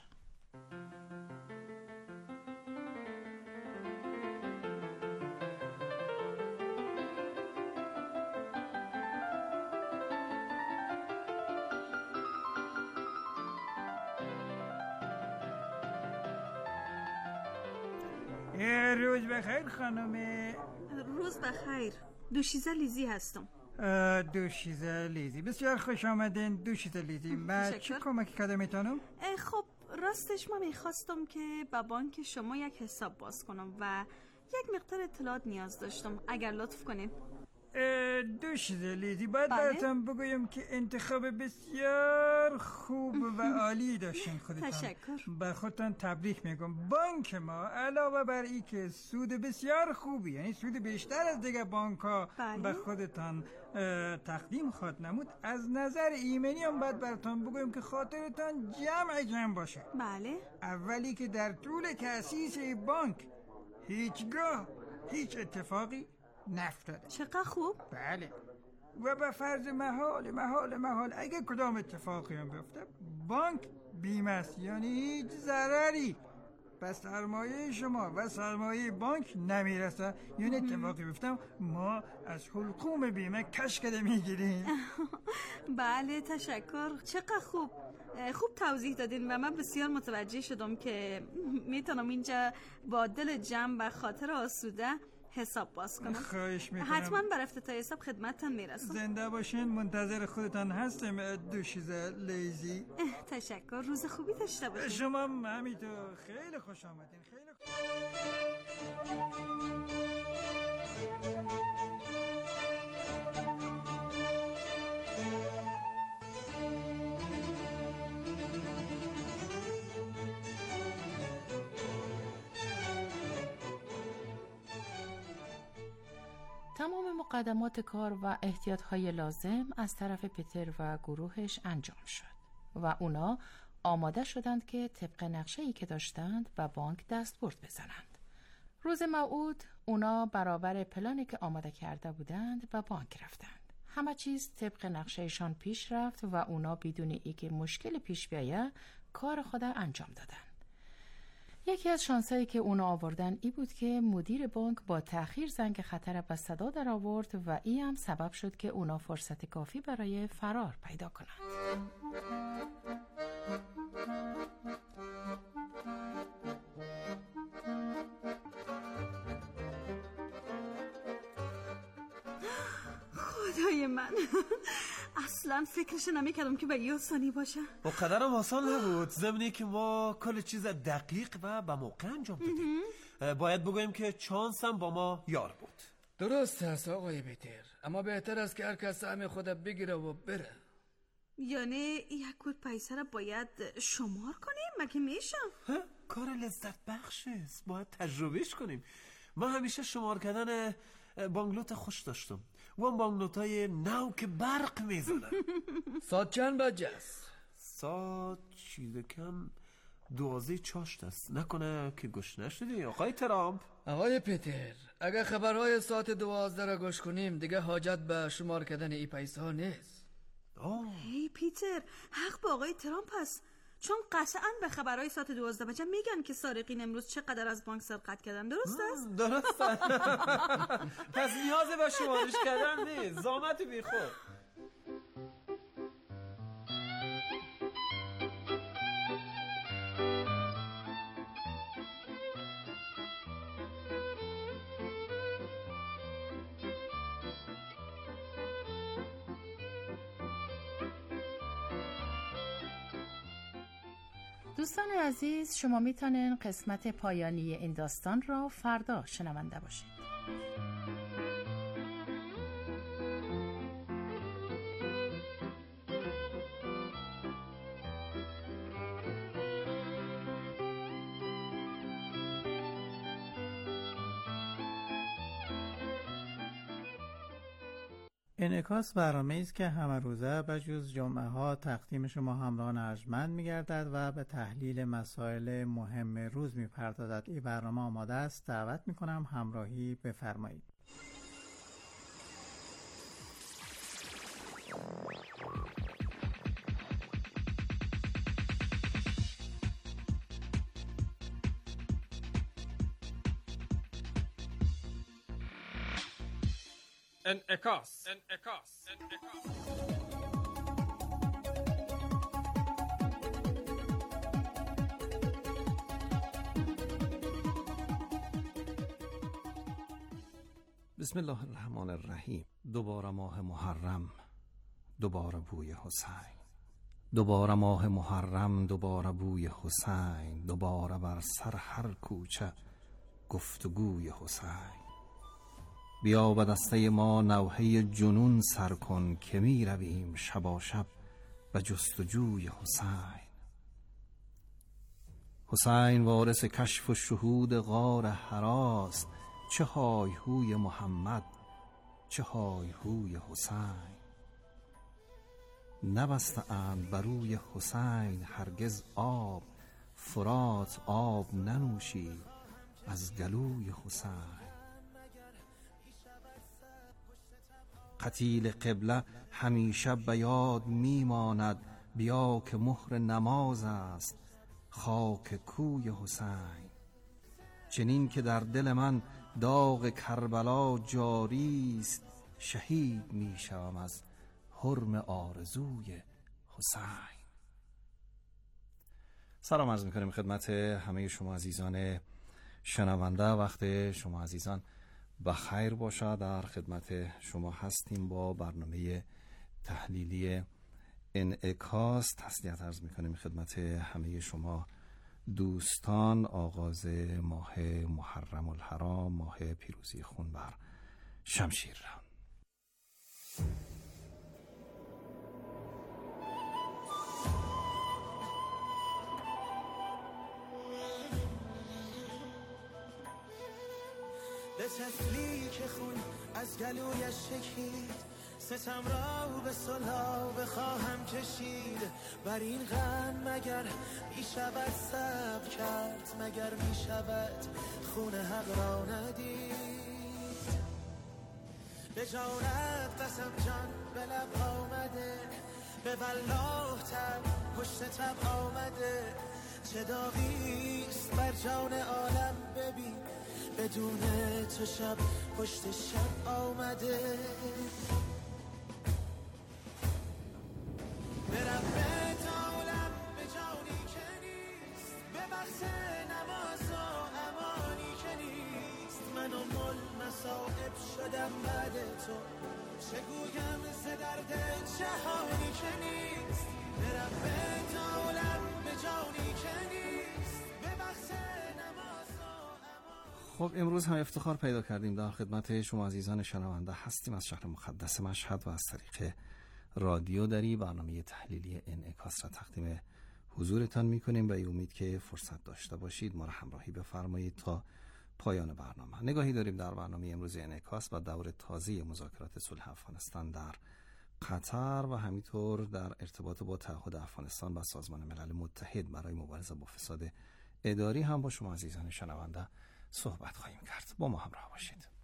روز بخیر خانم. روز بخیر. دوشیزه لیزی هستم. دوشیزه لیزی، بسیار خوش آمدین دوشیزه لیزی. من چه کمکی کردم میتونم؟ خب راستش ما میخواستم که با بانک شما یک حساب باز کنم و یک مقدار اطلاعات نیاز داشتم، اگر لطف کنین. دوشیزه لیزی، باید براتون بگویم که انتخاب بسیار خوب و عالی داشتین خودتان. تشکر. به خودتان تبریک میگم. بانک ما علاوه بر این که سود بسیار خوبی، یعنی سود بیشتر از دیگه بانک ها به خودتان تقدیم خواهد نمود، از نظر ایمنی هم باید براتون بگویم که خاطرتان جمع باشه. بله. اولی که در طول تأسیس بانک هیچگاه هیچ اتفاقی نفتاده. چقدر خوب. بله. و به فرض محال اگه کدام اتفاقی هم بیفته، بانک بیمه است، یعنی هیچ ضرری به سرمایه شما و سرمایه بانک نمیرسه. یعنی اتفاقی بیفته ما از حلقوم بیمه کشکده میگیریم. بله تشکر، چقدر خوب توضیح دادین و من بسیار متوجه شدم که میتونم اینجا با دل جمع و خاطر آسوده حساب باز کنم. خواهش میکنم. حتما بر افتتاح حساب خدمتتان میرسم. زنده باشین، منتظر خودتان هستم دوشیزه لیزی. تشکر، روز خوبی داشته باشین. شما همینطور، خیلی خوش آمدین. خیلی تمام مقدمات کار و احتیاطهای لازم از طرف پتر و گروهش انجام شد و اونا آماده شدند که طبق نقشه‌ای که داشتند و بانک دستبرد بزنند. روز موعود اونا برابر پلانی که آماده کرده بودند و بانک رفتند. همه چیز طبق نقشه‌شان پیش رفت و اونا بدون اینکه مشکل پیش بیاید کار خود انجام دادند. یکی از شانسایی که اونا آوردن ای بود که مدیر بانک با تأخیر زنگ خطر به صدا در آورد و ای هم سبب شد که اونا فرصت کافی برای فرار پیدا کنند. خدای من، اصلا فکرش نمی‌کردم که به این آسانی باشه. و قدرم آسان نبود، ضمنی که ما کل چیز دقیق و به موقع انجام دادیم. باید بگویم که چانس هم با ما یار بود. درست هست آقای پیتر، اما بهتر است که هر کس سهم خود بگیره و بره. یعنی یک کود پیسه را باید شمار کنیم؟ مگه میشه؟ کار لذت بخش است، باید تجربهش کنیم. ما همیشه شمار کردن بانگلوت خوش داشتم، و اون بانگلوتای نو که برق میزنن. ساعت چند بجه است؟ ساعت چیز کم 12 چاشت است. نکنه که گوش نشدی آقای ترامپ؟ آقای پیتر، اگه خبرهای ساعت 12 را گوش کنیم دیگه حاجت به شمار کردن ای پیسه ها نیست. هی پیتر، حق با آقای ترامپ هست، چون قطعاً به خبرهای ساعت 12 بجه میگن که سارقین امروز چقدر از بانک سرقت کردن. درست است؟ درست است. پس نیازی به شمارش کردن نیست، زامت بیخود. دوستان عزیز، شما میتونین قسمت پایانی این داستان را فردا شنونده باشید. انعکاس برنامه‌ای است که همه روزه به جز جمعه ها تقدیم شما همراهان ارجمند می‌گردد و به تحلیل مسائل مهم روز می‌پردازد. این برنامه آماده است، دعوت می‌کنم همراهی بفرمایید. انعکاس. بسم الله الرحمن الرحیم. دوباره ماه محرم، دوباره بوی حسین. دوباره ماه محرم، دوباره بوی حسین. دوباره بر سر هر کوچه گفتگوی حسین. بیا به دسته ما نوحه جنون سر کن که می رویم شبا شب به جستجوی حسین. حسین وارث کشف و شهود غار حراست، چه های هوی محمد چه های هوی حسین. نبسته اند بر روی حسین هرگز آب، فرات آب ننوشید از گلوی حسین. قتیل قبله همیشه به یاد میماند، بیا که مهر نماز است خاک کوی حسین. چنین که در دل من داغ کربلا جاری است، شهید میشم از حرم آرزوی حسین. سلام عرض میکنیم خدمت همه شما عزیزان شنونده. وقت شما عزیزان بخیر باشد. در خدمت شما هستیم با برنامه تحلیلی انعکاس. تسلیت عرض میکنیم خدمت همه شما دوستان. آغاز ماه محرم الحرام، ماه پیروزی خون بر شمشیر. به طفلی که خون از گلویش شکید، ستم را به صلح بخواهم کشید. بر این غم مگر می شود صبر کرد، مگر می شود خون حق را ندید. به جانت قسم جان به لب آمده، به والله تب پشت تب آمده. چه داغیست بر جان عالم ببین، بدون تو شب پشت شب آمده. برم به عالم به جانی که نیست، به بخش نماز و امانی که نیست. من و مل مصائب شدم بعد تو، چه گویم ز درد جهانی که نیست. برم به عالم به جانی که نیست، به بخش نماز و خب امروز هم افتخار پیدا کردیم در خدمت شما عزیزان شنونده هستیم از شهر مقدس مشهد و از طریق رادیو دری برنامه تحلیلی انعکاس را تقدیم حضورتان میکنیم. به امید که فرصت داشته باشید ما را همراهی بفرمایید تا پایان برنامه. نگاهی داریم در برنامه امروز انعکاس و دور تازه مذاکرات صلح افغانستان در قطر و همینطور در ارتباط با تعهد افغانستان و سازمان ملل متحد برای مبارزه با فساد اداری هم با شما عزیزان شنونده صحبت خواهیم کرد. با ما همراه باشید.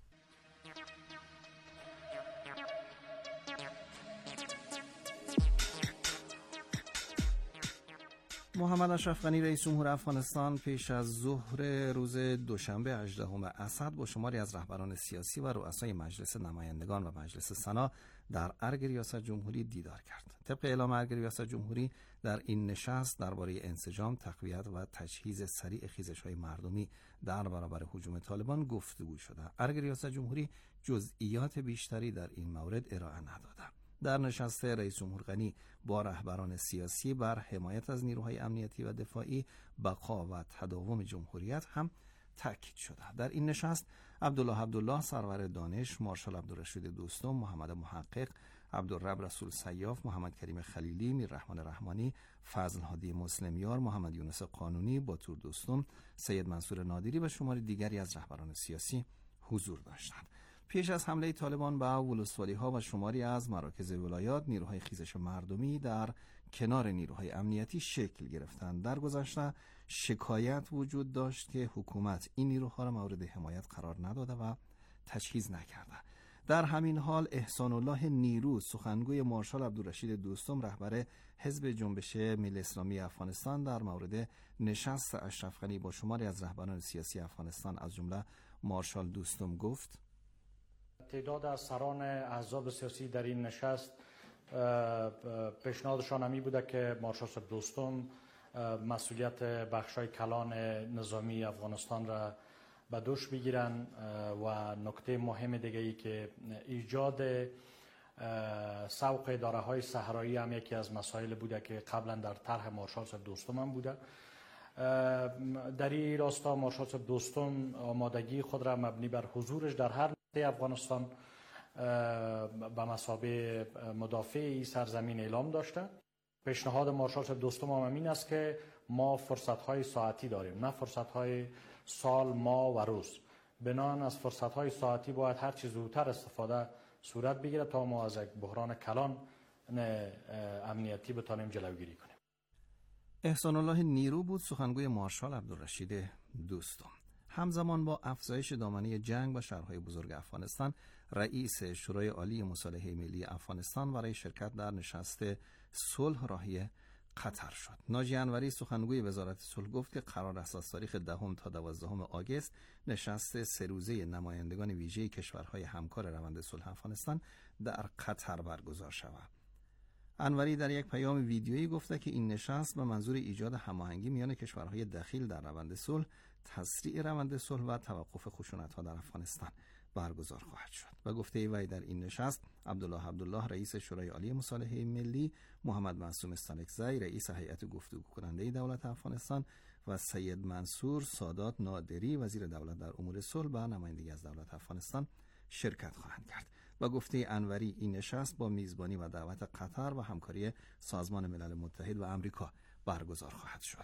محمد اشرف غنی رئیس جمهور افغانستان پیش از ظهر روز دوشنبه 18 اسد با شماری از رهبران سیاسی و رؤسای مجلس نمایندگان و مجلس سنا در ارگ ریاست جمهوری دیدار کرد. طبق اعلام ارگ ریاست جمهوری در این نشست درباره انسجام، تقویت و تجهیز سریع خیزش‌های مردمی در برابر هجوم طالبان گفتگو شده. ارگ ریاست جمهوری جزئیات بیشتری در این مورد ارائه نداده. در نشست رئیس جمهور غنی با رهبران سیاسی بر حمایت از نیروهای امنیتی و دفاعی، بقا و تداوم جمهوریت هم تاکید شده. در این نشست عبدالله سرور دانش، مارشال عبدالرشید دوستم، محمد محقق، عبدالرب رسول سیاف، محمد کریم خلیلی، میررحمان رحمانی، فضل هادی مسلمیار، محمد یونس قانونی، باتور دوستم، سید منصور نادری و شماری دیگری از رهبران سیاسی حضور داشتند. پیش از حمله طالبان به ولسوالی‌ها و شماری از مراکز ولایات، نیروهای خیزش مردمی در کنار نیروهای امنیتی شکل گرفتند. در گذشته شکایت وجود داشت که حکومت این نیروها را مورد حمایت قرار نداده و تجهیز نکرده. در همین حال احسان الله نیرو، سخنگوی مارشال عبدالرشید دوستم رهبر حزب جنبش ملی اسلامی افغانستان، در مورد نشست اشرف غنی با شماری از رهبران سیاسی افغانستان از جمله مارشال دوستم گفت: تعداد از سران احزاب سیاسی در این نشست پیشنهادشان همی بوده که مارشال دوستم مسئولیت بخشای کلان نظامی افغانستان را به دوش بگیرن و نکته مهم دیگه ای که ایجاد سوق اداره های صحرایی هم یکی از مسائل بوده که قبلا در طرح مارشال دوستم هم بوده. در این راستا مارشال دوستم آمادگی خود را مبنی بر حضورش در هر افغانستان به مثابه مدافع این سرزمین اعلام داشته. پیشنهاد مارشال صاحب دوستم هم این است که ما فرصت‌های ساعتی داریم، نه فرصت‌های سال، ماه و روز. بنابراین از فرصت‌های ساعتی باید هر چه زودتر استفاده صورت بگیره تا ما از یک بحران کلان امنیتی بتانیم جلوگیری کنیم. احسان الله نیرو بود سخنگوی مارشال عبدالرشید دوستم. همزمان با افزایش دامنه جنگ و شهرهای بزرگ افغانستان، رئیس شورای عالی مصالحه ملی افغانستان برای شرکت در نشست صلح راهی قطر شد. ناجی انوری سخنگوی وزارت صلح گفت که قرار است از تاریخ 10 تا 12 آگوست نشست 3 روزه نمایندگان ویژه کشورهای همکار روند صلح افغانستان در قطر برگزار شود. انوری در یک پیام ویدیویی گفته که این نشست به منظور ایجاد هماهنگی میان کشورهای دخیل در روند صلح، تسریع روند صلح و توقف خشونت‌ها در افغانستان برگزار خواهد شد. و گفته وی در این نشست عبدالله رئیس شورای عالی مصالحه ملی، محمد معصوم استانکزی رئیس هیئت گفتگو کننده دولت افغانستان و سید منصور سادات نادری وزیر دولت در امور صلح و نمایندگی از دولت افغانستان شرکت خواهند کرد. و گفته انوری این نشست با میزبانی و دعوت قطر و همکاری سازمان ملل متحد و آمریکا برگزار خواهد شد.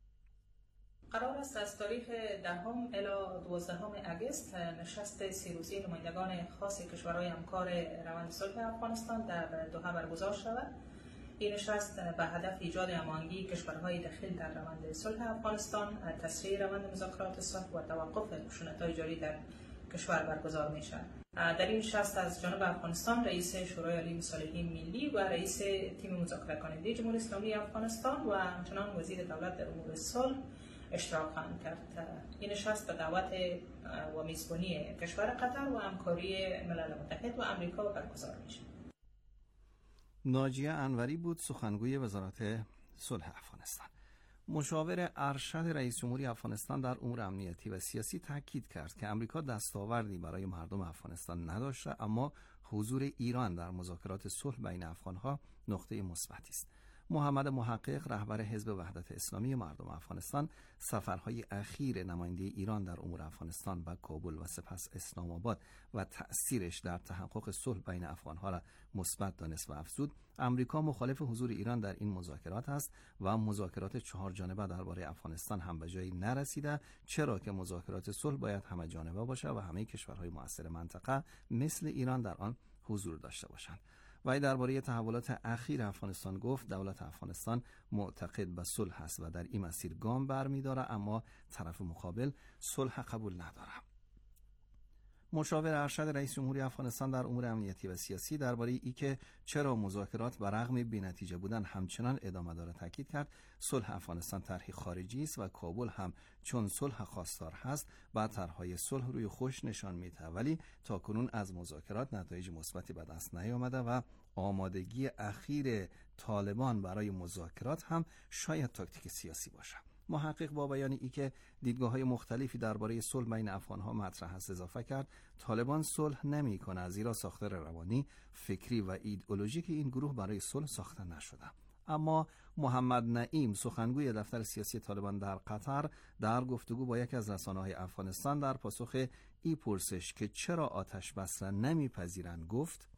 قرار است از تاریخ 10 الی 12 آگوست نشست 3 روزه نمایندگان خاص کشورهای همکار روند صلح افغانستان در دوحه برگزار شود. این نشست به هدف ایجاد هماهنگی کشورهای دخیل در روند صلح افغانستان، تسریع روند مذاکرات صلح و توقف خشونت‌های جاری در کشور برگزار می شود. در این نشست از جانب افغانستان رئیس شورای عالی مصالحه ملی و رئیس تیم مذاکره کننده جمهوری اسلامی افغانستان و همچنان وزیر دولت در امور صلح اشتراک خواهند کرد. این نشست به دعوت و میزبانی کشور قطر و همکاری ملل متحد و آمریکا برگزار می شود. ناجیه انوری بود سخنگوی وزارت صلح افغانستان. مشاور ارشد رئیس جمهوری افغانستان در امور امنیتی و سیاسی تاکید کرد که امریکا دستاوردی برای مردم افغانستان نداشته، اما حضور ایران در مذاکرات صلح بین افغانها نقطه مثبتی است. محمد محقق رهبر حزب وحدت اسلامی مردم افغانستان سفرهای اخیر نماینده ایران در امور افغانستان و کابل و سپس اسلام آباد و تأثیرش در تحقق صلح بین افغانها را مثبت دانست و افزود امریکا مخالف حضور ایران در این مذاکرات است و مذاکرات 4 جانبه درباره افغانستان هم به جایی نرسیده، چرا که مذاکرات صلح باید همه جانبه باشه و همه کشورهای مؤثر منطقه مثل ایران در آن حضور داشته باشند. وی درباره تحولات اخیر افغانستان گفت دولت افغانستان معتقد به صلح است و در این مسیر گام برمی‌دارد، اما طرف مقابل صلح قبول ندارد. مشاور ارشد رئیس جمهوری افغانستان در امور امنیتی و سیاسی درباره ای که چرا مذاکرات به رغم بی‌نتیجه بودن همچنان ادامه دارد تاکید کرد صلح افغانستان طرحی خارجی است و کابل هم چون صلح خواستار هست با طرحهای صلح روی خوش نشان میده، ولی تاکنون از مذاکرات نتایج مثبتی به دست نیامده و آمادگی اخیر طالبان برای مذاکرات هم شاید تاکتیک سیاسی باشد. محقق با بیان ای که دیدگاه‌های مختلفی درباره صلح بین افغان‌ها مطرح است اضافه کرد طالبان صلح نمی‌کند، زیرا ساختار روانی، فکری و ایدئولوژیک این گروه برای صلح ساخته نشده. اما محمد نعیم سخنگوی دفتر سیاسی طالبان در قطر در گفتگو با یکی از رسانه‌های افغانستان در پاسخ این پرسش که چرا آتش بس را نمی‌پذیرند گفت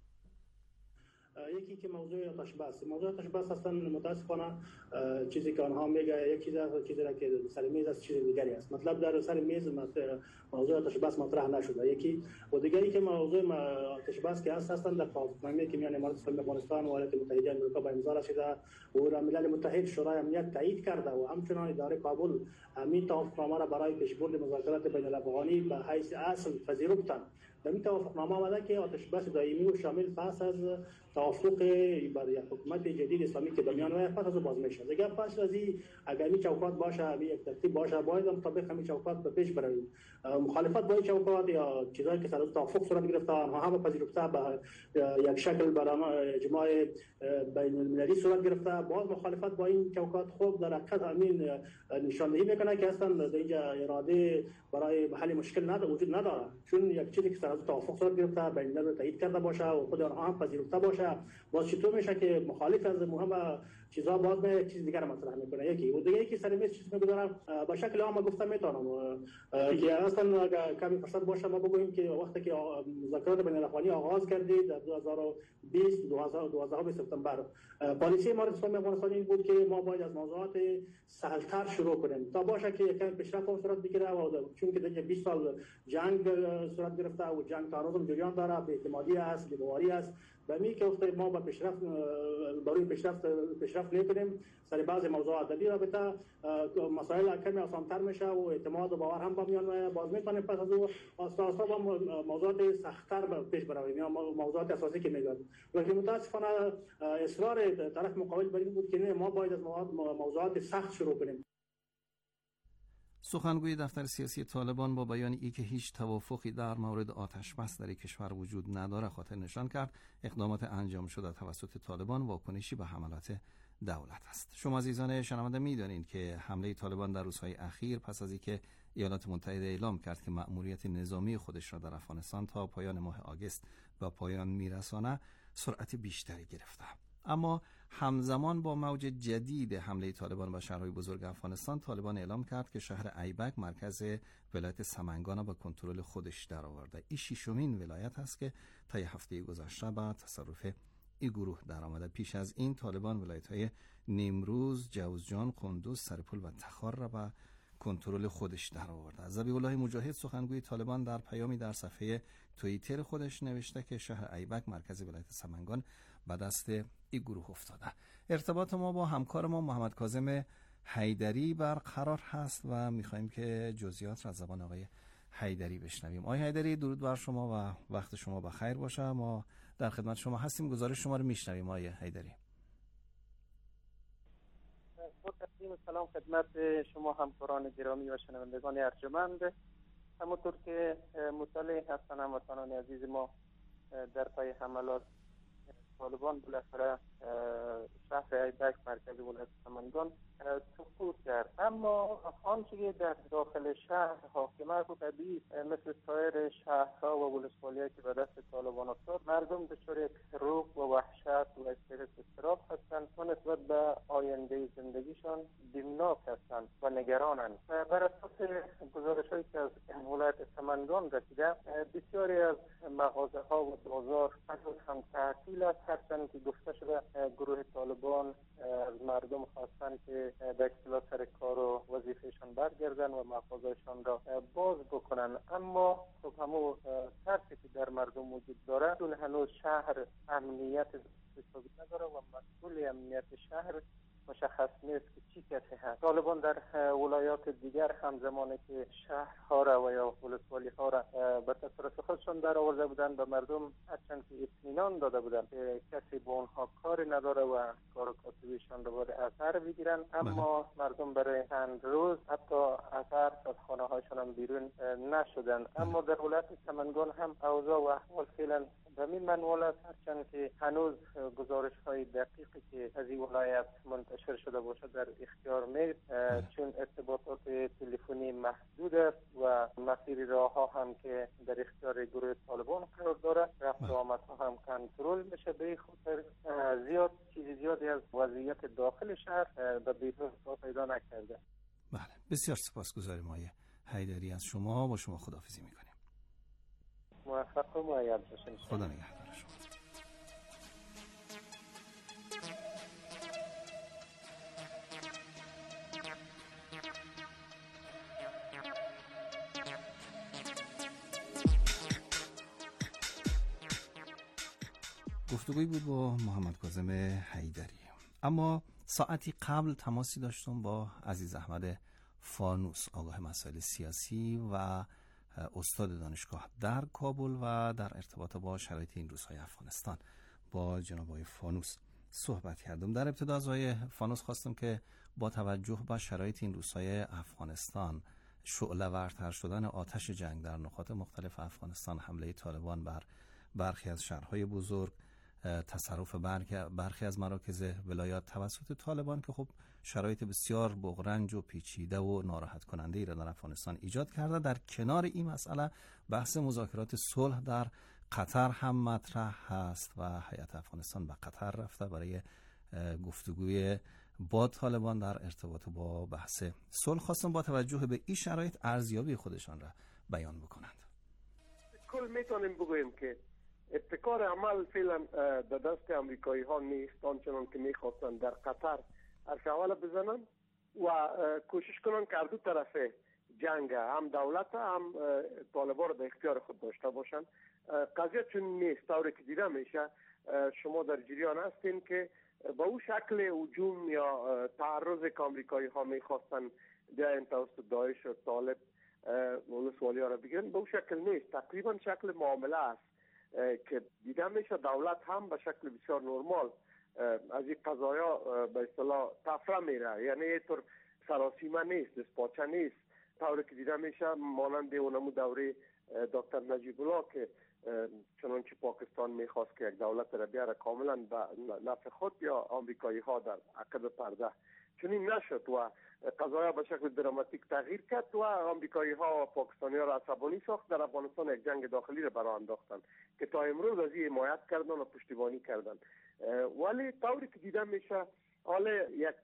یکی که موضوع آتش بس اصلا متاسفانه چیزی که آنها میگه یک چیزی را که سر میز است چیز دیگری است. مطلب در سر میز موضوع آتش بس مطرح نشده. یکی و دیگری که موضوع آتش بس که هستن در توافقنامه که میان امارات اسلامی افغانستان و ایالات متحده آمریکا به امضا رسیده و ملل متحد شورای امنیت تایید کرده و همچنان اداره کابل همین توافقنامه را برای پیشبرد مذاکرات بین الافغانی به حیث اصل پذیرفتند. در این توافقنامه آمده که آتش بس دائمی و شامل پس از توافق برای حکومت جدید اسلامی که در میان آید پس از باز میشه. دیگه پس از این اگر این چوکات باشه یک ترتیب باشه باید مطابق همین چوکات به پیش برویم. مخالفت با این چوکات یا چیزایی که سر از توافق صورت گرفته آنها هم پذیرفته به یک شکل برای اجماع بین المللی صورت گرفته، باز مخالفت با این چوکات خوب در حقیقت همین نشاندهی میکنه که اصلا در اینجا اراده برای حل مشکل وجود نداره، چون یک چیزی که سر از توافق صورت گرفته بین الملل تایید کرده باشه و خود آنها هم پذیرفته باشه باز چطور میشه که مخالف از مهم چیزا باز به چیز دیگر مطرح میکنه؟ یکی و دیگه یکی سر میز چیز میگذارم به شکل عام گفتم میتونم که اصلا کمی فرصت باشه ما بگوییم که وقتی که مذاکرات بین الاقوامی آغاز کردید در 2020 12 سپتامبر پالیسی ما رسمی افغانستان این بود که ما باید از موضوعات سهل‌تر شروع کنیم تا باشه که کمی پیشرفت صورت بگیره و چون که دیگه 20 سال جنگ صورت گرفته و جنگ تا هنوز جریان داره، بی‌اعتمادی است، بی‌باوری است، به می که وقتی ما با برای پیشرفت نکنیم سر بعضی موضوعات در این رابطه مسائل کمی آسان‌تر میشه و اعتماد و باور هم با میان باز میتونیم پس از او آستا با موضوعات سخت‌تر پیش برویم یا موضوعات اساسی که میگن. ولی متاسفانه اصرار طرف مقابل بر این بود که نه ما باید از موضوعات سخت شروع کنیم. سخنگوی دفتر سیاسی طالبان با بیان ای که هیچ توافقی در مورد آتش بس در کشور وجود نداره خاطر نشان کرد اقدامات انجام شده توسط طالبان واکنشی به حملات دولت است. شما عزیزان شنونده می‌دانید که حمله طالبان در روزهای اخیر پس از اینکه ایالات متحده اعلام کرد که مأموریت نظامی خودش را در افغانستان تا پایان ماه آگوست به پایان میرسانه سرعت بیشتری گرفته. اما همزمان با موج جدید حمله طالبان به شهرهای بزرگ افغانستان، طالبان اعلام کرد که شهر ایبک مرکز ولایت سمنگان را به کنترل خودش درآورده. این ششمین ولایت است که طی هفته گذشته به تصرف این گروه درآمده. پیش از این طالبان ولایت‌های نیمروز، جوزجان، قندوز، سرپل و تخار را به کنترل خودش درآورده. ذبیح الله مجاهد سخنگوی طالبان در پیامی در صفحه توییتر خودش نوشته که شهر ایبک مرکز ولایت سمنگان به دست این گروه افتاده. ارتباط ما با همکار ما محمد کاظم حیدری برقرار هست و می‌خوایم که جزئیات را از زبان آقای حیدری بشنویم. آقای حیدری درود بر شما و وقت شما بخیر باشه. ما در خدمت شما هستیم، گزارش شما رو میشنویم آقای حیدری. سلام خدمت شما همکاران گرامی و شنوندگان ارجمند. همونطور که مطلع هستن هموطنان عزیز ما در پای حملات طالبان بالاخره شهر ایبک مرکز ولایت سمنگان سقوط کرد، اما آنچه که در داخل شهر حاکمه رو طبیعی مثل سایر شهرها و ولسوالی‌ها که به دست طالبان افتاد، مردم دچار رعب و وحشت و استرس اضطراب هستند و نسبت به آینده زندگیشان بیمناک هستند و نگرانند. بر اساس گزارش‌هایی که از ولایت سمنگان رسیده، بسیاری از مغازه‌ها و بازار هنوز هم تعطیل است، هرچند که گفته شده گروه طالبان از مردم خواستند که به اصطلاح سر کار و وظیفهشان برگردن و مغازه‌شان را باز بکنن، اما خب همون ترسی که در مردم وجود داره چون هنوز شهر امنیت حسابی نداره و مسئول امنیت شهر مشخص نیست که چی کسی هست. طالبان در ولایات دیگر هم زمانی که شهرها را و یا ولسوالی‌ها را به تصرف خودشان در آورده بودند به مردم هرچند که اطمینان داده بودند که کسی با اونها کاری نداره و کار و کاسبیشان را باید اثر بگیرن، اما مردم برای چند روز حتی اثر از خانه‌هایشان هم بیرون نشدند. اما در ولایت سمنگان هم اوضاع و احوال فعلا به این منوال است، هرچند که هنوز گزارش‌های دقیقی که از این ولایت منتشر شده باشد در اختیار نیست، چون ارتباطات تلفنی محدود است و مسیر راه‌ها هم که در اختیار گروه طالبان قرار داره، رفت و آمدها هم کنترل میشه. به خاطر چیزی زیادی از وضعیت داخل شهر به بیرون پیدا نکرده. بله، بسیار سپاسگزاریم آقای حیدری از شما. با شما خداحافظی می‌کنیم. موفق و مؤید باشید. خدا نگهدار شما. گفتگویی بود با محمد کاظم حیدری. اما ساعتی قبل تماسی داشتم با عزیز احمد فانوس، آگاه مسائل سیاسی و استاد دانشگاه در کابل و در ارتباط با شرایط این روزهای افغانستان. با جناب آقای فانوس صحبت کردم. در ابتدا از آقای فانوس خواستم که با توجه به شرایط این روزهای افغانستان، شعله ورتر شدن آتش جنگ در نقاط مختلف افغانستان، حمله طالبان بر برخی از شهرهای بزرگ، تصرف برخی از مراکز ولایات توسط طالبان که خب شرایط بسیار بغرنج و پیچیده و ناراحت کننده ای را در افغانستان ایجاد کرده، در کنار این مسئله بحث مذاکرات صلح در قطر هم مطرح هست و هیئت افغانستان به قطر رفته برای گفتگوی با طالبان در ارتباط با بحث صلح. خواستم با توجه به این شرایط ارزیابی خودشان را بیان بکنند. کل میتونیم بگوییم که ابتکار عمل فعلا در دست امریکایی ها نیست، آنچنان که میخواستن در قطر حرف اول بزنن و کوشش کنن که دو طرف جنگ هم دولت هم طالبان را به اختیار خود داشته باشن. قضیه چون نیست، طوری که دیده میشه شما در جریان هستین که با او شکل هجوم یا تعرض که امریکایی ها میخواستن بیاین توسط داعش و طالب ولسوالی ها را بگیرن، به او شکل نیست. تقریبا شکل معامله است که دیده میشه دولت هم به شکل بسیار نرمال از این قضایا به اصطلاح تفره میره، یعنی اینطور سراسیمه نیست، دستپاچه نیست. طوری که دیده میشه مانند اونمو دوره دکتر نجیب الله که چنانچه پاکستان میخواست که یک دولت را بیاره کاملا به نفع خود یا آمریکایی ها در عقب پرده، چنین نشد و قضایا به شکل دراماتیک تغییر کرد و آمریکایی ها و پاکستانی ها را عصبانی ساخت. در افغانستان یک جنگ داخلی را برای انداختن که تا امروز از این حمایت کردن و پشتیبانی کردن. ولی طوری که دیده میشه حالا یک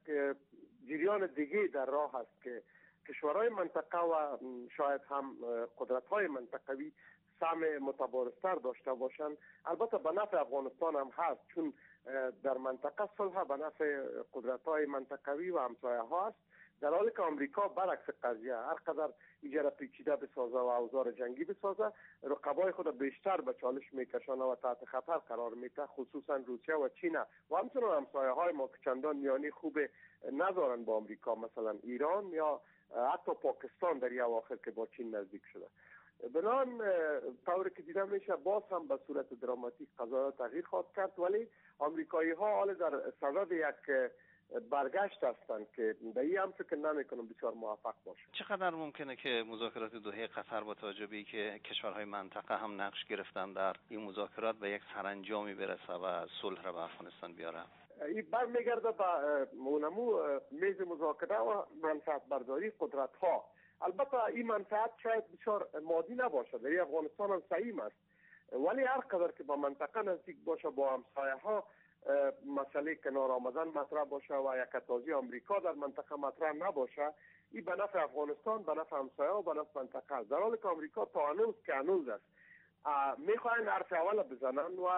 جریان دیگه در راه است که کشورهای منطقه و شاید هم قدرت‌های منطقوی سهم متبارزتر داشته باشند. البته به نفع افغانستان هم هست، چون در منطقه صلح به نفع قدرت‌های منطقوی و همسایه ها است، در حالی که آمریکا برعکس قضیه هر قدر ایجاد پیچیده بسازه و اوزار جنگی بسازه، رقبای خود بیشتر به چالش میکشانه و تحت خطر قرار میده، خصوصا روسیه و چین و همچنان همسایه های ما که چندان میانی خوب ندارن با آمریکا، مثلا ایران یا حتی پاکستان در این اواخر که با چین نزدیک شده. بنان طوری که دیده میشه باز هم به صورت دراماتیک قضایا تغییر خواهد کرد، ولی آمریکایی ها حالا در صدد یک برگشت هستند که به این هم فکر نمیکنم بسیار موفق باشه. چقدر ممکنه که مذاکرات دوحه قطر با توجه به که کشورهای منطقه هم نقش گرفتن در این مذاکرات به یک سرانجامی برسه و صلح را به افغانستان بیاره؟ این برمیگرده به مونمو میز مذاکره و منفعت برداری قدرت ها. البته این منفعت شاید بسیار مادی نباشه، در افغانستان هم سعیم است، ولی هر قدر که با منطقه نزدیک باشه، با همسایه ها مسئله کنار آمدن مطرح باشه و یک تازی آمریکا در منطقه مطرح نباشه، این به نفع افغانستان، به نفع همسایه و به نفع منطقه است. در حالی که آمریکا تا هنوز که هنوز است میخواین حرف اول بزنن و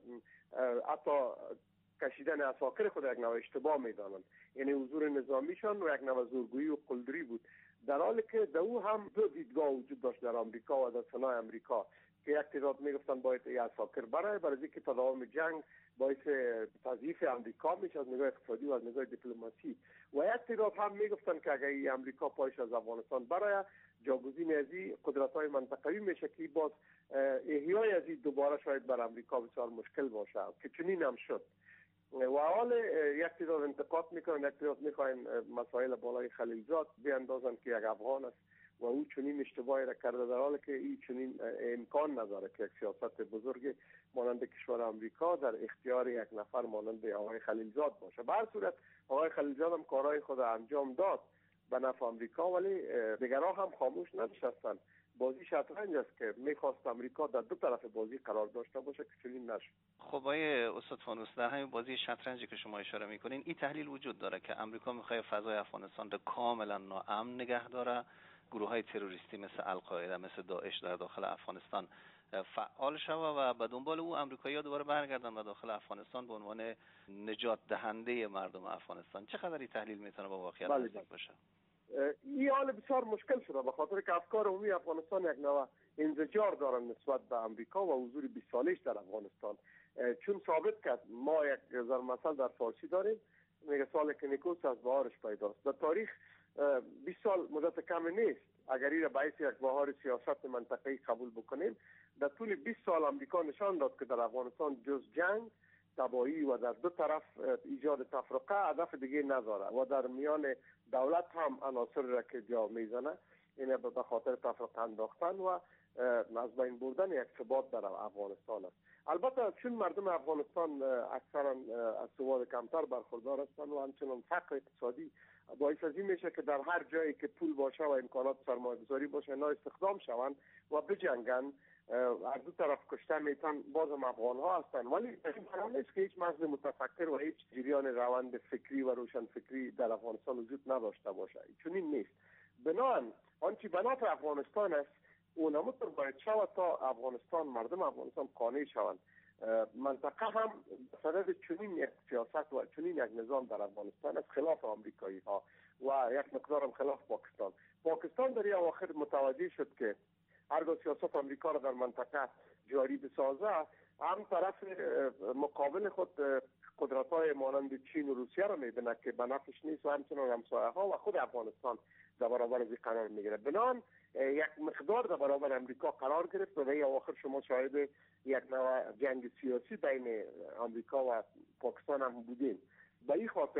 حتی کشیدن اساکر خود یک نوع اشتباه میدانند، یعنی حضور نظامیشان و یک نوع زورگویی و قلدری بود، در حالی که در او هم دو دیدگاه وجود داشت در آمریکا و در سنای آمریکا که یک تعداد میگفتن باید این اساکر برای اینکه تداوم جنگ باعث تضعیف امریکا میشه از نگاه اقتصادی و از نگاه دیپلماسی، و یک تعداد هم میگفتن که اگر این امریکا پایش از افغانستان برای جاگزین از این قدرت‌های منطقوی میشه که باز احیای از این دوباره شاید بر امریکا بسیار مشکل باشه، که چنین هم شد. و حال یک تعداد انتقاد میکنن، یک تعداد میخواین مسائل بالای خلیلزاد بیاندازن که یک افغان است و او چنین اشتباهی را کرده، در حالی که این چنین امکان نداره که یک سیاست بزرگ مانند کشور امریکا در اختیار یک نفر مانند آقای خلیلزاد باشه. به هر صورت آقای خلیلزاد هم کارهای خود انجام داد به نفع امریکا، ولی دیگران هم خاموش ننشستن. بازی شطرنج است که میخواست امریکا در دو طرف بازی قرار داشته باشه که چنین نشد. خب آقای استاد فانوس، در همین بازی شطرنجی که شما اشاره میکنین این تحلیل وجود داره که امریکا میخواد فضای افغانستان را کاملا ناامن نگه داره، گروه‌های تروریستی مثل القاعده مثل داعش در داخل افغانستان فعال شوه و به دنبال او امریکایی‌ها دوباره برگردن به داخل افغانستان به عنوان نجات دهنده مردم افغانستان. چقدر این تحلیل میتونه با واقعیت نزدیک باشه؟ این حال بسیار مشکل شده به خاطر که افکار عمومی افغانستان یک نوع انزجار دارن نسبت به امریکا و حضور 20 سالش در افغانستان، چون ثابت کرد. ما یک ضرب مثل در فارسی داریم میگه سال که نیکوست از بهارش پیداست. در تاریخ 20 سال مدت کم نیست اگر این را باعث یک بهار سیاست منطقه‌ای قبول بکنیم. در طول 20 سال امریکا نشان داد که در افغانستان جز جنگ، تباهی و در دو طرف ایجاد تفرقه هدف دیگه نداره و در میان دولت هم عناصر را که جا میزنه اینه به خاطر تفرقه انداختن و از بین بردن یک ثبات در افغانستان است. البته چون مردم افغانستان اکثرا از سواد کمتر برخوردار هستند و همچنان فقر اقتصادی باعث از این میشه که در هر جایی که پول باشه و امکانات سرمایه‌گذاری باشه اینا استخدام شوند و بجنگن از دو طرف کشته میتن، بازم افغان ها هستن. ولی این معنی نیست که هیچ مغز متفکر و هیچ جریان روند فکری و روشن فکری در افغانستان وجود نداشته باشه. چنین نیست. بنابراین آنچه بنات افغانستان است اون همونطور باید شود تا افغانستان، مردم افغانستان قانع شوند. منطقه هم صدد چنین یک سیاست و چنین یک نظام در افغانستان است، خلاف آمریکایی ها و یک مقدار هم خلاف پاکستان. پاکستان در این اواخر متوجه شد که هرگاه سیاست آمریکا را در منطقه جاری بسازه، هم طرف مقابل خود قدرت‌های مانند چین و روسیه را می‌بینه که به نفعش نیست و همچنان همسایه‌ها و خود افغانستان در برابر از قرار می‌گیره. بنابراین یک مقدار در برابر امریکا قرار گرفت و در اواخر شما شاهد یک نوع جنگ سیاسی بین امریکا و پاکستان هم بودیم. به این خاطر